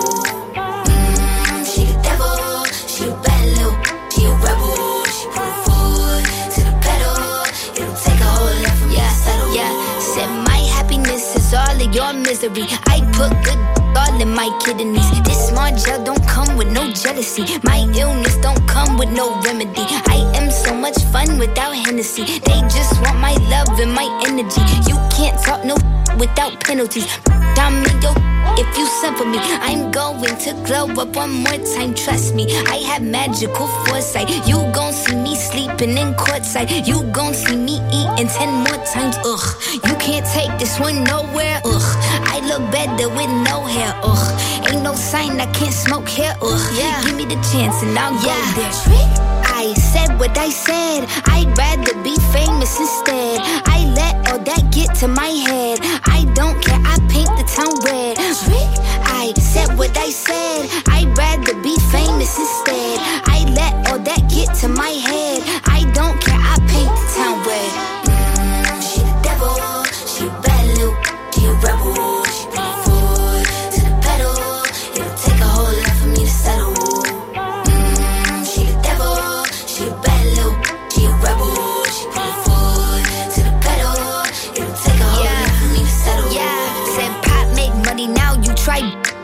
Mm, she the devil, she a bad little, she a rebel. She put her foot to the pedal. It'll take a whole lot for me to settle. Yeah, said my happiness is all of your misery. I put good all in my kidneys. This small gel don't come with no jealousy. My illness don't come with no remedy. I am so much fun without Hennessy. They just want my love and my energy. You can't talk no without penalties. I'm in your if you send for me. I'm going to glow up one more time, trust me. I have magical foresight. You gon' see me sleeping in courtside. You gon' see me eating ten more times, ugh. You can't take this one nowhere, ugh. I look better with no hair, ugh. Ain't no sign I can't smoke here, ugh. Yeah. Give me the chance and I'll yeah. go there. I said what I said. I'd rather be famous instead. I let all that get to my head. I don't care, I paint the town red. I said what I said. I'd rather be famous instead. I let all that get to my head. I don't care, I paint the town red. Mm, she the devil, she a bad little, she a rebel. She put her foot to the pedal. It'll take a whole lot for me to settle. Mm, she the devil, she a bad little, she a rebel. She put her foot to the pedal. It'll take a whole lot for me to settle. Yeah.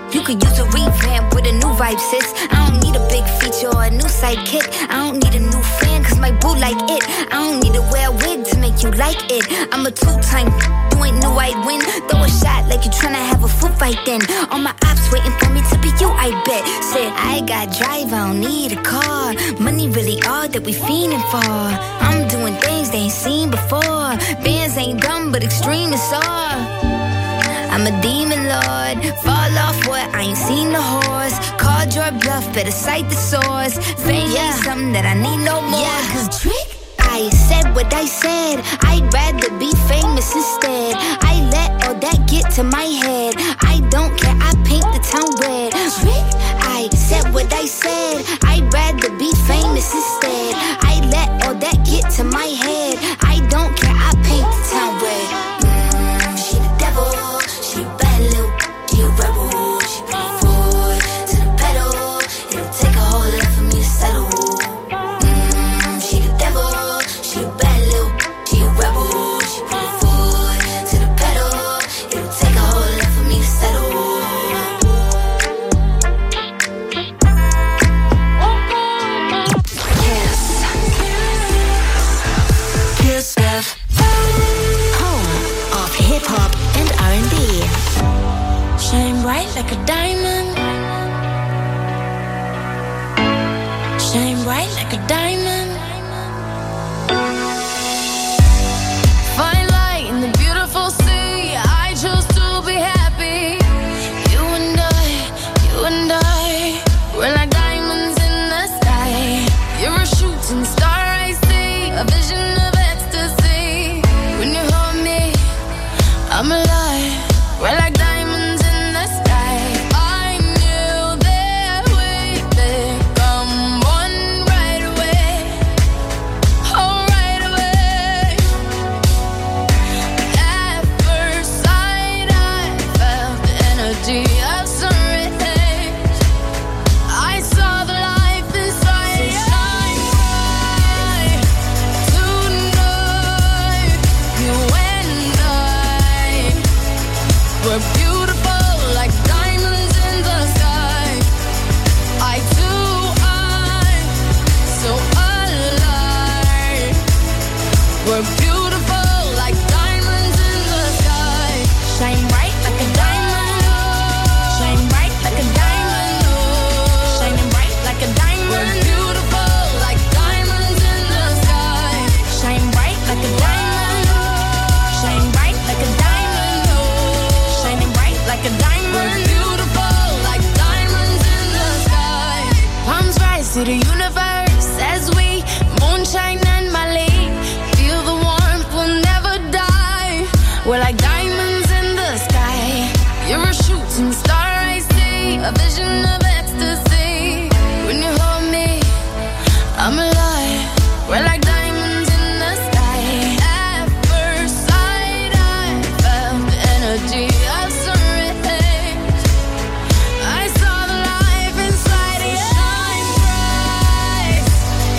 You could use a revamp with a new vibe, sis. I don't need a big feature or a new sidekick. I don't need a new fan, cause my boo like it. I don't need to wear a wig to make you like it. I'm a two-time, you ain't know I'd win. Throw a shot like you tryna have a foot fight then. All my ops waiting for me to be you, I bet. Said, I got drive, I don't need a car. Money really all that we fiending for. I'm doing things they ain't seen before. Bands ain't dumb, but extreme is all. I'm a demon lord, fall off what, I ain't seen the horse. Called your bluff, better cite the source. Fame yeah. ain't something that I need no more. Yeah, cause trick, I said what I said. I'd rather be famous instead. I let all that get to my head. I don't care, I paint the town red. Trick, I said what I said. I'd rather be famous instead. I let all that get to my head. I don't care, I paint the town red. Mm, she the devil. She a bad little, she a rebel. She put her foot to the pedal. It'll take a whole lot for me to settle. Mmm, she the devil. She a bad little, she a rebel. She put her foot to the pedal. It'll take a whole lot for me to settle. Kiss. Kiss F M. Home of hip hop and R and B. Shine bright like a diamond. Shine bright like a diamond. Find light in the beautiful sea. I chose to be happy. You and I, you and I, we're like diamonds in the sky. You're a shooting star, I see, a vision of ecstasy. When you hold me, I'm alive. We're like diamonds in the sky. I knew that we'd become one right away. Oh, right away. At first sight, I felt the energy of sun rays. I saw the life inside. So shine bright tonight. You and I, we're beautiful like diamonds in the sky. I too, I'm so alive. We're beautiful like diamonds in the sky. Shine bright like a diamond. Shine bright like a diamond. Shining bright like a diamond. We're beautiful like diamonds in the sky. Shine bright like a diamond. Shine bright like a diamond. Shining bright like a diamond. We're beautiful like diamonds in the sky. Palms rise to the universe as we moonshine and Mali. Feel the warmth, we'll never die. We're like diamonds in the sky. You're a shooting star, I see, a vision of ecstasy. When you hold me, I'm alive. We're like diamonds in the sky. At first sight, I felt the energy of sun rays. I saw the life inside you. Shine bright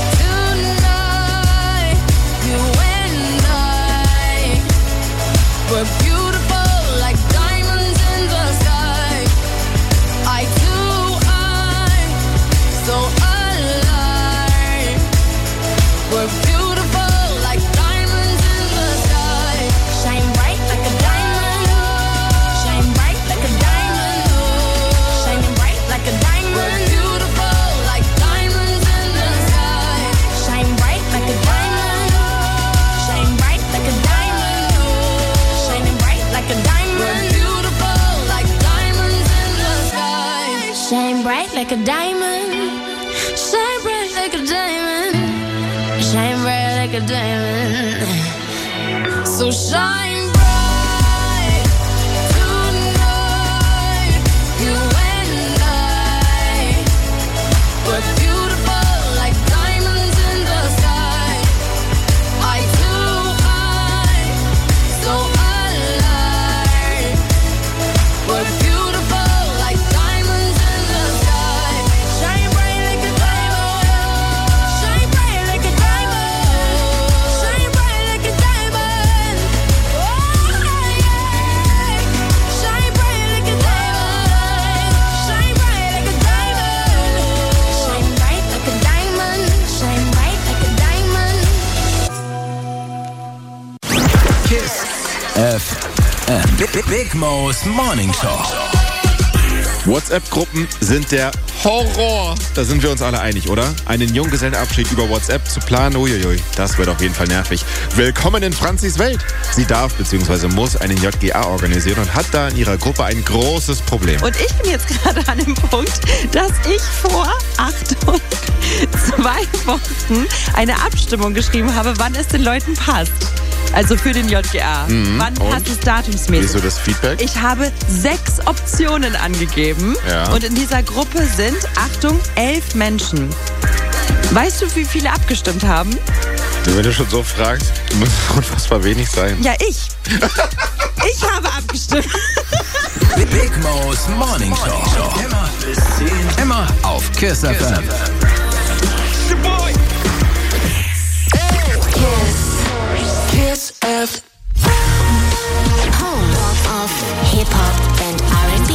tonight. You and I, we're beautiful like diamonds in the sky. I too, I'm so alive. We're beautiful like diamonds in the sky. Shine bright like a diamond. Shine bright like a diamond. Shining bright like a diamond. We're beautiful like diamonds in the sky. Shine bright like a diamond. Shine bright like a diamond. Shining bright like a diamond. We're beautiful like diamonds in the sky. Shine bright like a diamond. Shine bright like a diamond. Shine bright like a diamond. So shine bright tonight. You and I, we're beautiful like diamonds in the sky. I too, I'm so alive. We're beautiful like diamonds in the sky. Shine bright like a diamond. Shine bright like a diamond. Shine bright like a diamond. Oh, F M. Big Mo's Morning Show. WhatsApp-Gruppen sind der Horror. Da sind wir uns alle einig, oder? Einen Junggesellenabschied über WhatsApp zu planen, uiuiui, das wird auf jeden Fall nervig. Willkommen in Franzis Welt. Sie darf bzw. muss einen J G A organisieren und hat da in ihrer Gruppe ein großes Problem. Und ich bin jetzt gerade an dem Punkt, dass ich vor, Achtung, zwei Wochen eine Abstimmung geschrieben habe, wann es den Leuten passt. Also für den J G A. Mhm. Wann und? passt es datumsmäßig? Wieso das Feedback? Ich habe sechs Optionen angegeben. Ja. Und in dieser Gruppe sind, Achtung, elf Menschen. Weißt du, wie viele abgestimmt haben? Wenn du schon so fragst, muss es unfassbar wenig sein. Ja, ich. Ich habe abgestimmt. Big Mo's Morning Show. Immer bis zehn. Immer auf Kiss F M. Kiss F M. Home of Hip-Hop and R and B.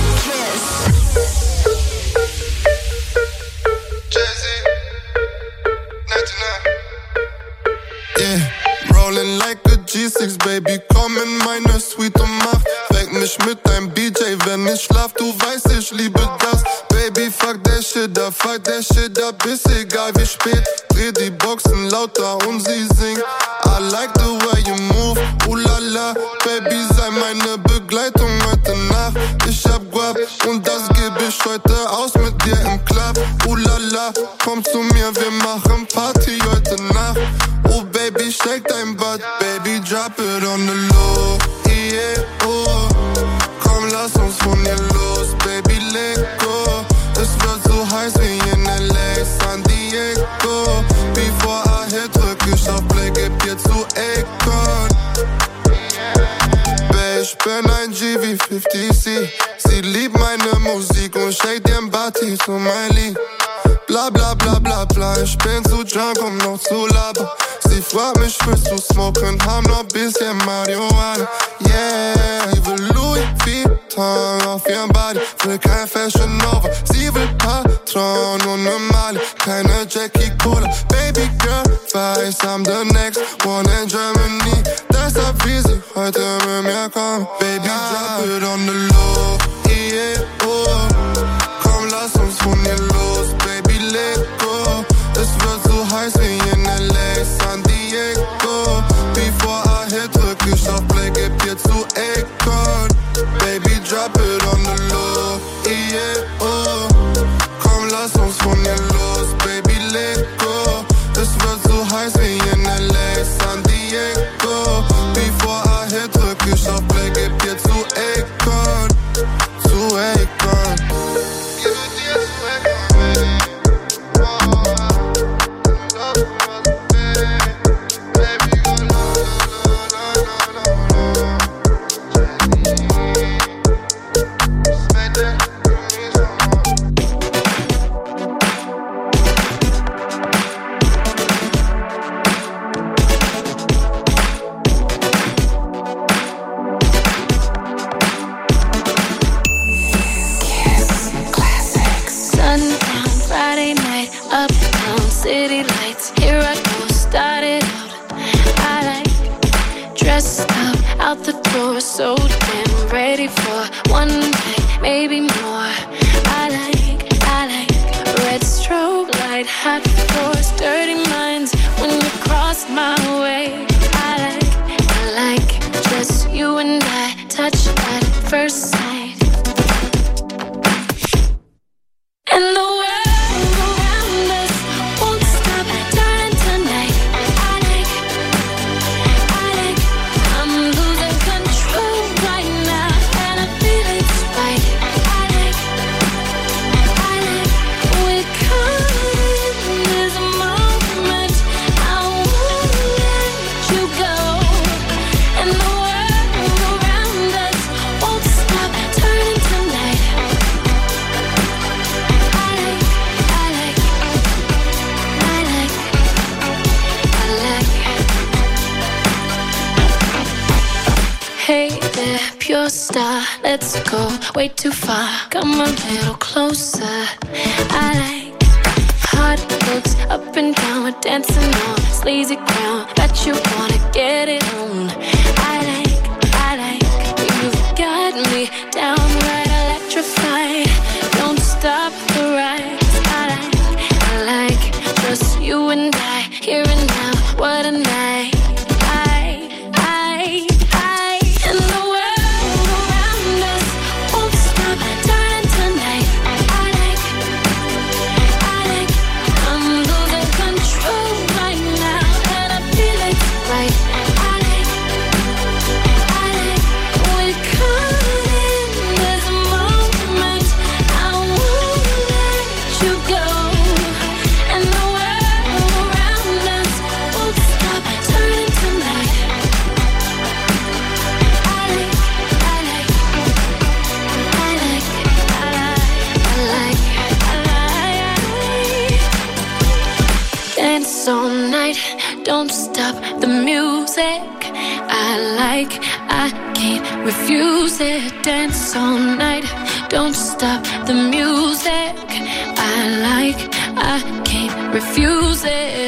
Yeah, rolling like a G six, Baby, komm in meine Suite und mach Weck mich mit deinem B J, wenn ich schlaf, du weißt, ich liebe das. Baby, fuck der Shit up, fuck der Shit up, ist egal wie spät. Dreh die Boxen lauter und sie singt. I like the way you move, ooh la la. Baby, sei meine Begleitung heute Nacht. Ich hab Guap und das geb ich heute aus mit dir im Club. Ooh la la, komm zu mir, wir machen Party heute Nacht. Oh Baby, shake dein Butt, Baby, drop it on the low. Yeah, oh, komm, lass uns von hier los, Baby, let go. Es wird so heiß wie in L A, San Diego. Before I hit, drück ich auf Play, geb dir zu Akon. Babe, ich bin ein G wie fifty C. Sie liebt meine Musik und shake den Body zu mein Lied. Bla bla bla bla bla, ich bin zu drunk, um noch zu labern. Sie fragt mich, willst du smoken, haben noch bisschen Marihuana. Yeah, ich will Louis Vuitton auf ihrem Body, will kein Fashion Nova. Sie will Patron und ne Mali, keine Jackie Cola. Baby girl, weiß, I'm the next one in Germany. Deshalb will sie heute mit mir kommen. Baby, drop it on the low, yeah, oh. Komm, lass uns von hier los, Baby, let go. Es wird so heiß wie in L A, San Diego. Before I hit, drück ich auf Play, geb dir zu Akon. Baby, drop it on the low, yeah, oh. Komm, lass uns von hier los, Baby, let go. Es wird so heiß wie in L A, San Diego. Before I hit, drück ich auf Play, geb dir zu Akon. Zu Akon. City lights, here I go, started out. I like dressed up, out the door, so damn ready for one night, maybe more. I like, I like red strobe light, hot floors, dirty minds when you cross my way. I like, I like just you and I, touch at first sight. And the world pure star, let's go way too far. Come a little closer. I like hot looks up and down, we're dancing on sleazy ground. Bet you wanna get it on. I like get me downright electrified. Don't stop the ride. I like, I like just you and I, here and now. What a night. I, I, I, and the world around us won't stop turning tonight. I like, I like, I'm losing control right now, and I feel it's right. I like, I like, we're caught in this moment. I won't let you go, and the world around us won't stop turning tonight. I like, I like, I like, I like, I like, I like. Dance all night, don't stop the music. I like, I can't refuse it. Dance all night, don't stop the music. I like, I can't refuse it.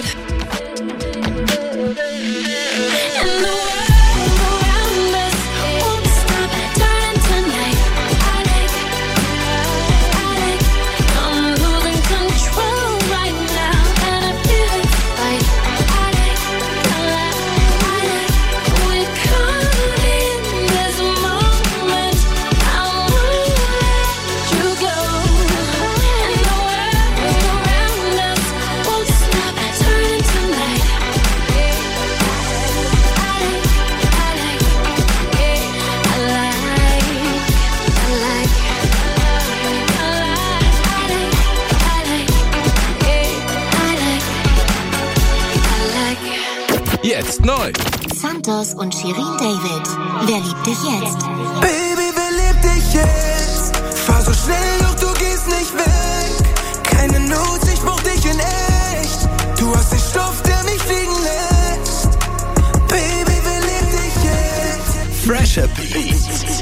And the world around us won't stop turning tonight. I like, I like, I'm losing control right now, and I feel it's right. I like, I like, I like, we're caught in this moment. I won't let you go, and the world around us won't stop turning tonight. Jetzt neu. Santos und Shirin David. Wer liebt dich jetzt? Baby, wer liebt dich jetzt? Fahr so schnell, doch du gehst nicht weg. Keine Not, ich brauch dich in echt. Du hast den Stoff, der mich fliegen lässt. Baby, wer liebt dich jetzt? Fresher Beat.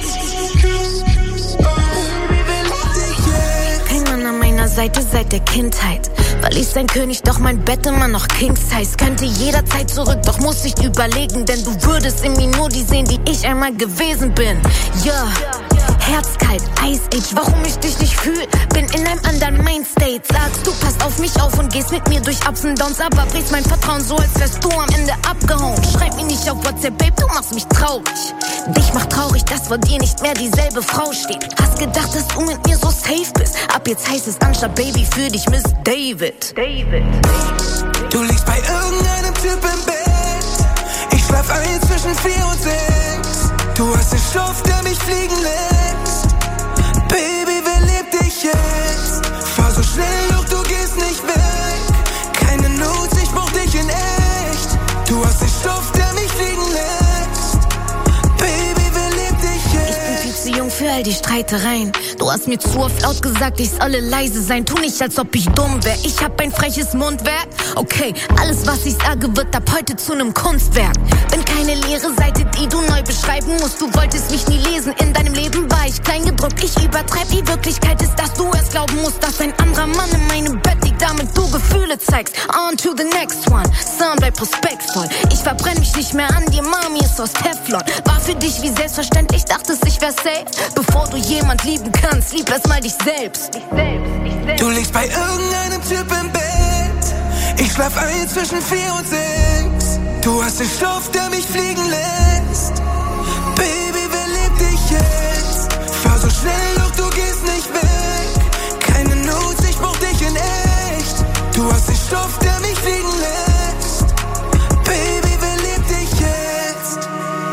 Kein Mann an meiner Seite seit der Kindheit. Weil ich sein König, doch mein Bett immer noch King-Size. Könnte jederzeit zurück, doch muss ich überlegen. Denn du würdest in mir nur die sehen, die ich einmal gewesen bin. Ja, herzkalt, Ice Age, warum ich dich nicht fühl? Bin in einem anderen Mindstate. Sagst du, passt auf mich auf und gehst mit mir durch Ups und Downs. Aber brichst mein Vertrauen so, als wärst du am Ende abgehauen. Schreib mir nicht auf WhatsApp, Babe, du machst mich traurig. Dich macht traurig, dass vor dir nicht mehr dieselbe Frau steht. Hast gedacht, dass du mit mir so safe bist. Ab jetzt heißt es anstatt Baby für dich Miss David. David. Du liegst bei irgendeinem Typ im Bett. Ich schlaf ein zwischen vier und sechs. Du hast den Stoff, der mich fliegen lässt. Baby, wer liebt dich jetzt? Fahr so schnell, doch du gehst nicht weg. Keine Not, ich brauch dich in echt. Du hast den Stoff, der mich fliegen lässt. Baby, wer liebt dich jetzt? Ich bin viel zu jung für all die Streitereien. Du hast mir zu oft laut gesagt, ich solle leise sein. Tu nicht, als ob ich dumm wär. Ich hab ein freches Mundwerk. Okay, alles, was ich sage, wird ab heute zu nem Kunstwerk. Bin keine leere Seite, die du neu beschreiben musst. Du wolltest mich nie lesen. In deinem Leben war ich klein gedruckt. Ich übertreib. Die Wirklichkeit ist, dass du erst glauben musst, dass ein anderer Mann in meinem Bett liegt, damit du Gefühle zeigst. On to the next one. Son, bleib respektvoll. Ich verbrenn mich nicht mehr an dir, Mami ist aus Teflon. War für dich wie selbstverständlich, dachtest, ich wär safe. Bevor du jemand lieben kannst, lieb erstmal dich selbst. Du liegst bei irgendeinem Typ im Bett. Ich schlaf ein zwischen vier und sechs. Du hast den Stoff, der mich fliegen lässt. Baby, wer liebt dich jetzt? Fahr so schnell, doch du gehst nicht weg. Keine Not, ich brauch dich in echt. Du hast den Stoff, der mich fliegen lässt. Baby, wer liebt dich jetzt?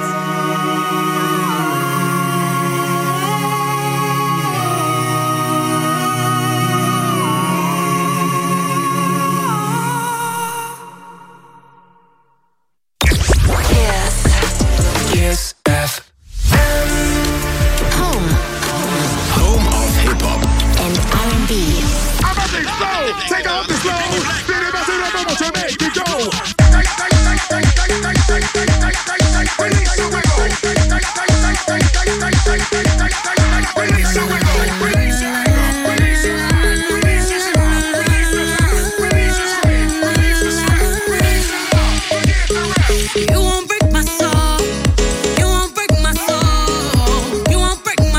Kiss F M. Home. Home of Hip-Hop. And R and B. Take off the slow. To make it go. Release the wiggle. Release the wiggle. Release it. You won't break my soul. You won't break my soul. You won't break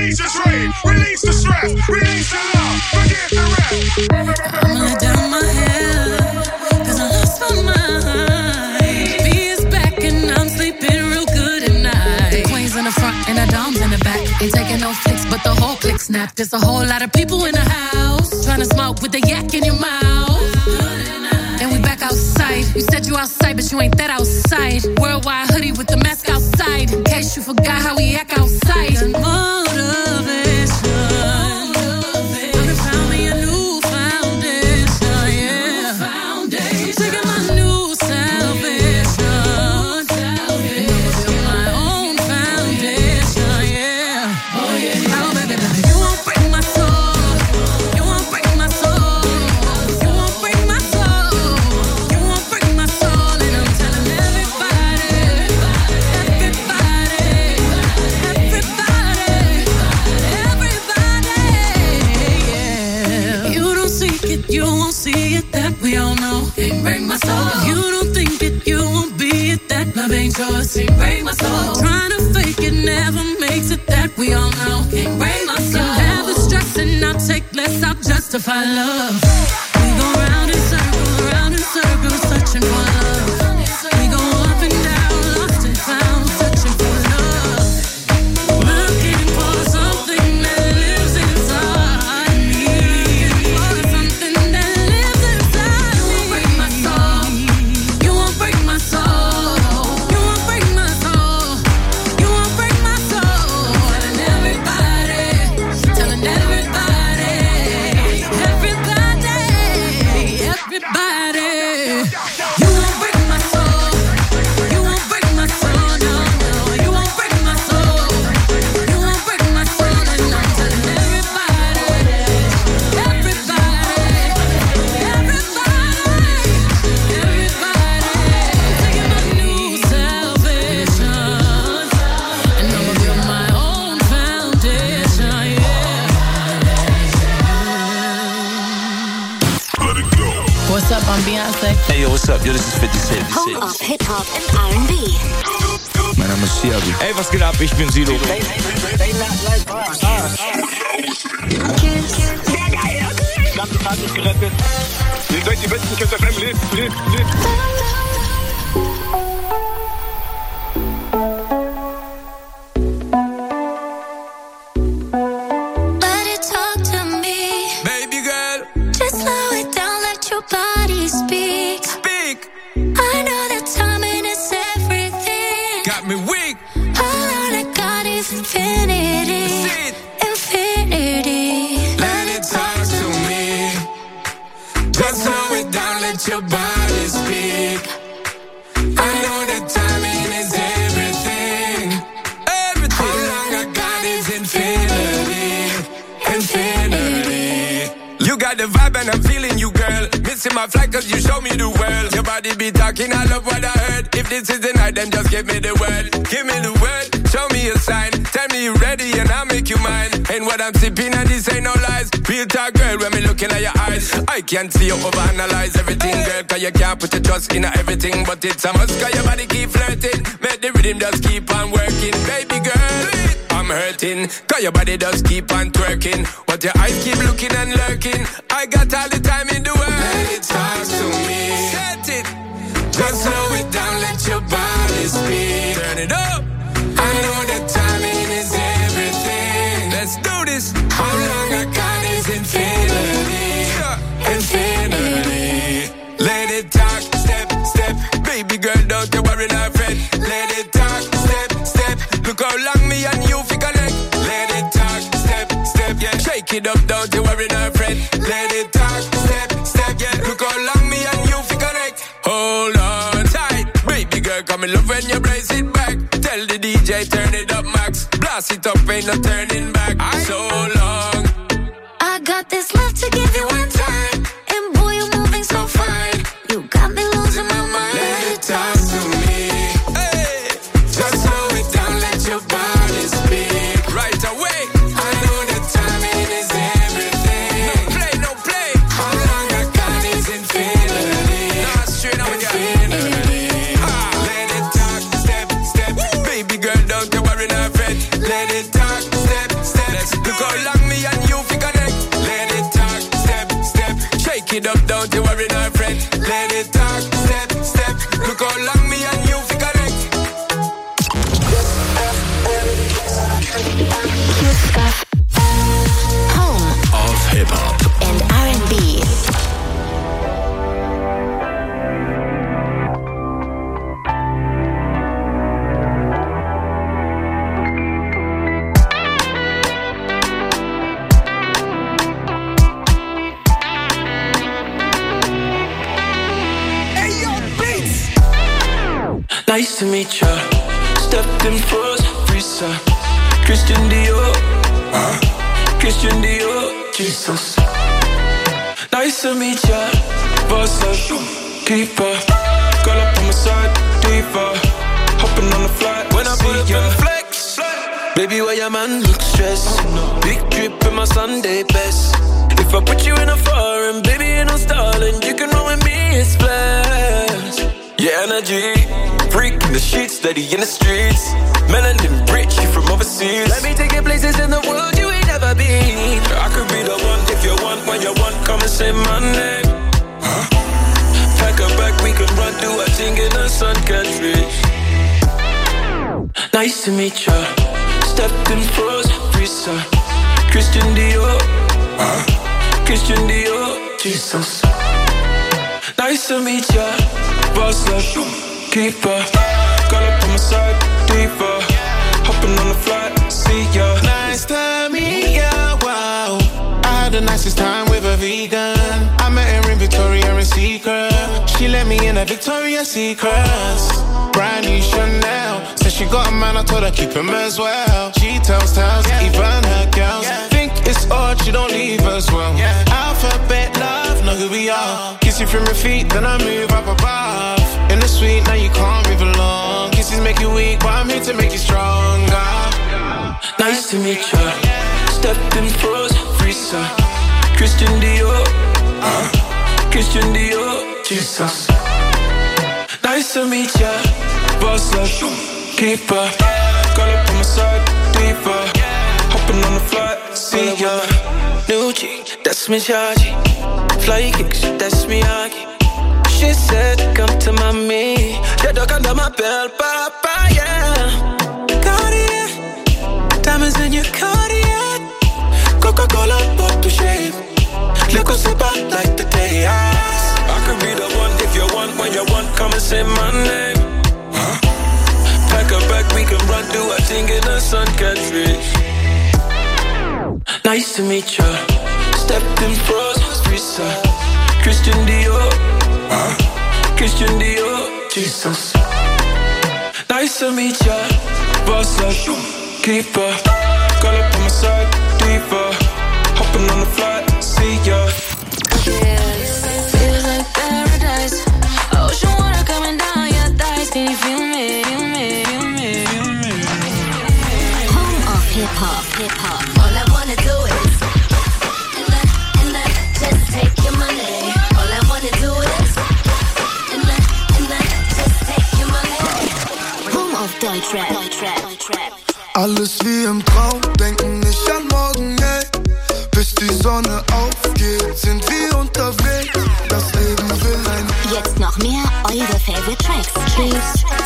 please just rave. Release the stress, release the love, forget the rest. I'ma let down my head, cause I lost my mind. B is back and I'm sleeping real good at night. The queen's in the front and the dom's in the back. Ain't taking no flicks, but the whole click snap. There's a whole lot of people in the house trying to smoke with the yak in your mouth. And we back outside. You said you outside, but you ain't that outside. Worldwide hoodie with the mask outside. In case you forgot how we act outside. Motivation. I found me a new foundation, yeah. Foundation. Taking my new salvation. And I'ma build my own foundation, yeah. Oh yeah. Oh baby, baby, you won't break my soul. You won't break my soul. You won't break my soul. You won't break my soul. And I'm telling everybody, everybody, everybody, everybody, yeah. You don't seek it, you won't see it. That we all know. Can't break my soul. You don't think it, you won't be it. That love ain't yours. Can't break my soul. Trying to fake it never makes it. That we all know. Can't break my soul. Never stressing, I'll take less. I'll justify love. We go round in circles, round in circles, searching for love. We go up and down, lost and found, searching for love. Looking for something that lives inside me. For something that lives inside me. You won't break my soul. You won't break my soul. You won't break my soul. You won't break my soul. Telling everybody, telling everybody, everybody, everybody. You won't break my soul. You won't break my soul. No, no. You won't break my soul. You won't break my soul. And I'm telling everybody, everybody, everybody, everybody. Taking my new salvation, and I'ma build my own foundation, yeah. Let it go. What's up? I'm Beyonce. Hey yo, what's up? Yo, this is fifty Cent. Home of Hip Hop and R and B. Mein Name ist Siabi. Ey, was geht ab? Ich bin Sido. Ganze Tag ist gerettet. Ihr seid die besten Kiss F M. Lebt, lebt, lebt. Let it talk to me. Baby girl, Just slow it down, let your body speak. speak. I know that timing is everything. Got me weak. All I got is infinity. Sit. Infinity. Let it talk to me. Just slow it down, let your body speak. I know that timing is everything. Everything. How long I got is infinity. Infinity. You got the vibe and I'm feeling you, girl. Missing my flight cause you show me the world. Your body be talking, I love what I heard. If this is the night, then just give me the word. Give me the word, show me a sign. Tell me you ready and I'll make you mine. And what I'm sipping and this ain't no lies. Real talk, girl, when me looking at your eyes. I can't see you overanalyze everything, girl. Cause you can't put your trust in everything. But it's a must cause your body keep flirting. Make the rhythm just keep on working. Baby girl, I'm hurting. Cause your body just keep on twerking. But your eyes keep looking and lurking. I got all the time in the world. Let it talk to me. Set it. Just slow it down, let your body speak. Turn it up. I know that timing is everything. Let's do this. How long I got is infinity. Infinity. Let it talk, step, step. Baby girl, don't you worry, not fret. Let it talk, step, step. Look how long me and you fi connect. Let it talk, step, step. Yeah, shake it up, don't you worry, not fret. Let it talk, step, step. Yeah, look how long me and you fi connect. Hold on tight, baby girl, come in love when you brace it back. Tell the D J turn it up max. Blast it up, ain't no turning back. So long. I got this love to give you one time. And boy, you're moving so fine. You got me losing my mind. Let it talk to me. Hey, just slow it down, let your body speak. Right away. I know that timing is everything. No play, no play. How long I got is infinity. Nah, straight up, infinity. Ah, let it talk, step, step. Woo. Baby girl, don't you worry, not fret. Let it talk, step, step. Let's back it up, don't you worry, no friend. Let it talk, step, step. Look how long me and you fi connect. Home of Hip-Hop and R and B. Nice to meet ya. Stepped in first, Risa. Christian Dior, uh, Christian Dior, Jesus. Nice to meet ya. Boss up, keeper. Girl up on my side, diva. Hopping on the flight, when I put up in the flex. Baby, why your man look stressed? Big drip in my Sunday best. If I put you in a foreign, baby, ain't no stalling. You can roll with me, it's blessed. Yeah, energy. Freak in the sheets, steady in the streets. Melanin rich, you from overseas. Let me take you places in the world you ain't never been. I could be the one if you want, when you want, come and say my name. Huh? Pack a bag, we can run, do a thing in the sun country. Nice to meet ya. Stepped in first, Risa. Christian Dior, huh? Christian Dior, Jesus. Nice to meet ya. Boss up, keeper. Girl up on my side, diva. Hopping on the flight, see ya. Nice to meet ya, wow. I had the nicest time with a vegan. I met her in Victoria and Secret. She let me in a Victoria's Secrets. Brand new Chanel. Said she got a man, I told her keep him as well. She tells tales, yeah. Even her girls, yeah. Think it's odd, she don't leave as well, yeah. Alphabet love, know who we are. Kiss you from your feet, then I move up above. In the suite, now you can't move along. Kisses make you weak, but I'm here to make you stronger. Nice to meet ya. Stepped in first, Risa. Christian Dior, uh, Christian Dior, Jesus. Nice to meet ya. Boss up, keeper. Girl up on my side, diva. Hopping on the flight, see ya. New G, that's me chargy. Fly kicks, that's me Aki. She said, come to mommy. Your dog under my belt, papa, yeah. Cartier, diamonds in your Cartier. Coca-Cola, pop to shave. Look us about like the day I could be the one if you want, when you want, come and say my name. Huh? Pack a bag, we can run, do a thing in the sun country. Nice to meet ya. Stepped in first, Risa. Christian Dior, uh, Christian Dior, Jesus. Nice to meet ya. Boss up, keeper. Girl up on my side, diva. Hopping on the flight, see ya. Feels like paradise. Ocean water coming down your thighs. Can you feel me? Feel me? Feel me? Feel me? Home of Hip-Hop, Hip-Hop. All I wanna do is and I, and I just take your money. All I wanna do is and I, and I just take your money. Home of Deutschrap, Deutschrap, Deutschrap. Alles wie im Traum, denken nicht an morgen, yeah. Bis die Sonne aufgeht, sind wir unterwegs. Das Leben will ein... Jetzt noch mehr eure Favorite Tracks. Streams,